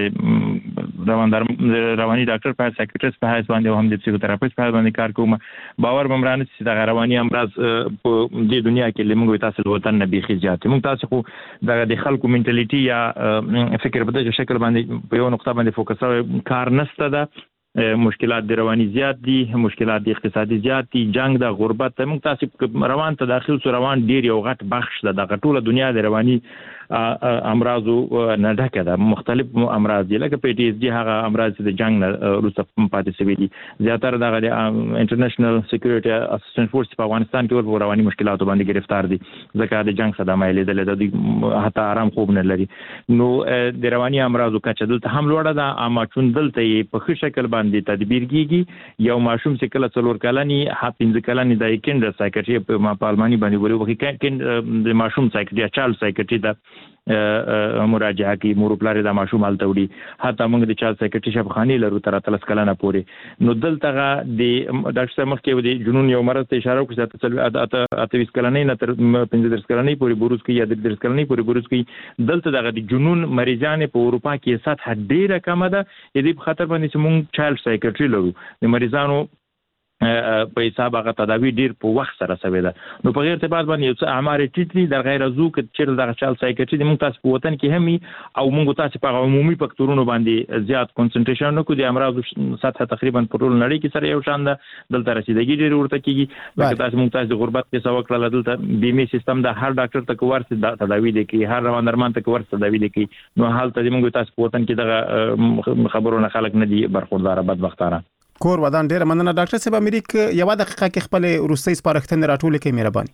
Speaker 5: رواني ډاکټر په سایکیټریست په حیث باندې او هم د پسیکوتراپیست په حیث باندې کار کوم. باور بمرانه چې د رواني امراض په دې دنیا کې لمغه تاسو وطن نه بيخي زیات موږ تاسو خو د خلکو منټالیټي یا فکر په دغه شکل باندې په یو نقطه باندې فوکس کار نشته ده. مشکلات د رواني زیات دي، مشکلات د اقتصادي زیات دي، جنگ د غربت ته موږ تاسو روان تداخل سو روان ډیر یو غټ بخش ده د ټوله دنیا د رواني امراضو نه ډکه ده. مختلف امراض دي لکه پی ټی اس ډي هغه امراض چې د جنگ نه وروسته پاتې شوي دي. زیاتره دغه انټرنیشنل سکیورټي اسسټنټ فورس په افغانستان کې ور رواني مشکلات باندې گرفتار دي ځکه د جنگ صدمه لیدل د حتی آرام خوب نه لري. نو د رواني امراضو کچه دلته هم لوړه ده اما چون دلته په ښه شکل باندې تدبیر کیږي. یو ماشوم چې کله 4 کلنی 15 کلنی د کیندر سایکیټری په پالمانی باندې وروي د ماشوم سایکیټری چایلډ سایکیټری د مراجعه کی مور پلار د ماشوم حالت وړي حتی موږ د چا سایکیټری شفخانی لرو تر 30 کلنه پورې. نو دلته د ډاکټر صاحب مخکې د جنون یو مرض ته اشاره وکړه چې 28 کلنې نه تر 15 کلنې پورې بروز کوي یا 30 کلنې پورې بروز کوي. دلته دغه د جنون مریضان په اروپا کې سطح ډیره کم ده. دې په خاطر باندې چې موږ چایلډ سایکیټری لرو د مریضانو په حساب هغه تداوی ډیر په وخت سره سوي ده. نو په غیر ارتباط باندې یو څه اعمار ټیټري د غیر عضو کې چې د چال سایکیټری د موږ تاسو په وطن کې همي او موږ تاسو په عمومي فکټورونو باندې زیات کنسنټریشن نکو د امراض سطح تقریبا په ټول نړۍ کې سره یو شان ده. دلته رسیدګي ډیر ورته کیږي لکه تاسو موږ تاسو د غربت کې سوا کړل. دلته بیمه سیستم د هر ډاکټر ته ورته تداوی دی کې هر روان درمان ته ورته تداوی دی کې. نو حالت موږ تاسو په وطن کې د خبرونه خلک نه دي برخوردار بدبختانه.
Speaker 4: کور ودان ډیر مننه ډاکټر صاحب. امریک یو دقیقه کې خپل روسي سپارښتنه راټول کړئ مهرباني.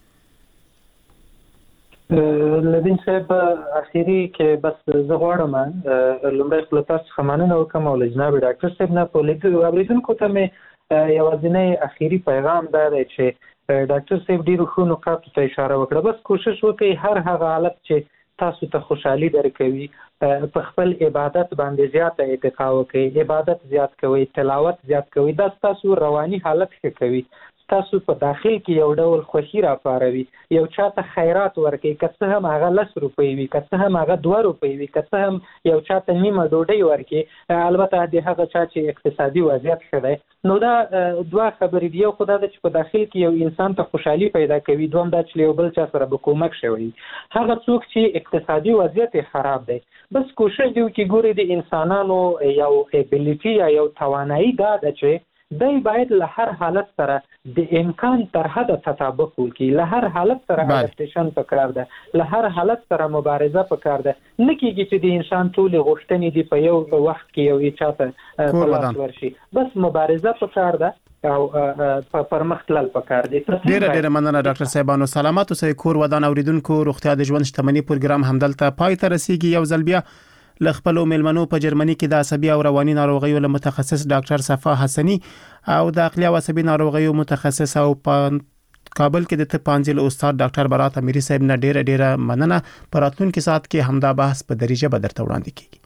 Speaker 6: لدین صاحب اخیری کې بس زه غواړم لومړی خپل تاسو خمانونه وکم او جناب ډاکټر صاحب نه په لیکو اوریدونکو ته مې یوازینی اخیری پیغام دا دی چې ډاکټر صاحب ډیرو ښه نقاط ته اشاره وکړه. بس کوشش وکړئ هر هغه حالت چې تاسو ته خوشحالي درکوي په خپل عبادت باندې زیاته اتقا وکړئ، عبادت زیات کوئ، تلاوت زیات کوئ، دا تاسو رواني حالت ښه کوي، تاسو په داخل کې یو ډول خوشي را پاروي، یو چاته خیرات ورکړي، که څه هم هغه 10 روپۍ وي، که څه هم هغه 2 روپۍ وي، که څه هم یو چاته نیمه ډوډۍ ورکړي، البته د هغه چا چې اقتصادي وضعیت ښه دی. نو دا دوه خبرې دي، یو خو دا چې په داخل کې یو انسان ته خوشحالي پیدا کوي، دوم دا چې یو بل چا سره به کومک شوی. هغه څوک چې اقتصادي وضعیت خراب دی بس کوشش دی چې ګوري د انسانانو یو ابیلیټي یا یو توانایي دا ده چې دای باید له هر حالت سره د امکان تر حد تطابق وکړي، له هر حالت سره اډاپټیشن پکار ده، له هر حالت سره مبارزه پکار ده. نه کېږي چې د انسان ټول غوښتنې دی په یو وخت کې یو چاته خلاص ورشي، بس مبارزه پکار ده او پر مخ تلل پکار دي.
Speaker 4: ډیره مننه ډاکټر صاحبانو. سلامات اوسئ. کور ودان اوریدونکو، روغتیا د ژوند شتمنۍ پروګرام همدلته پای ته رسیدي. یو ځل بیا لخپلو ملمنو په جرمني کې د عصبي او رواني ناروغیو له متخصص ډاکټر صفا حسني او د عقلي او عصبي ناروغیو متخصص او په کابل کې د طب پانځل استاد ډاکټر برات اميري صاحب نه ډیره مننه. په راتلونکي ساعت کې همدا بحث په دریجه بدرته وړاندې کیږي.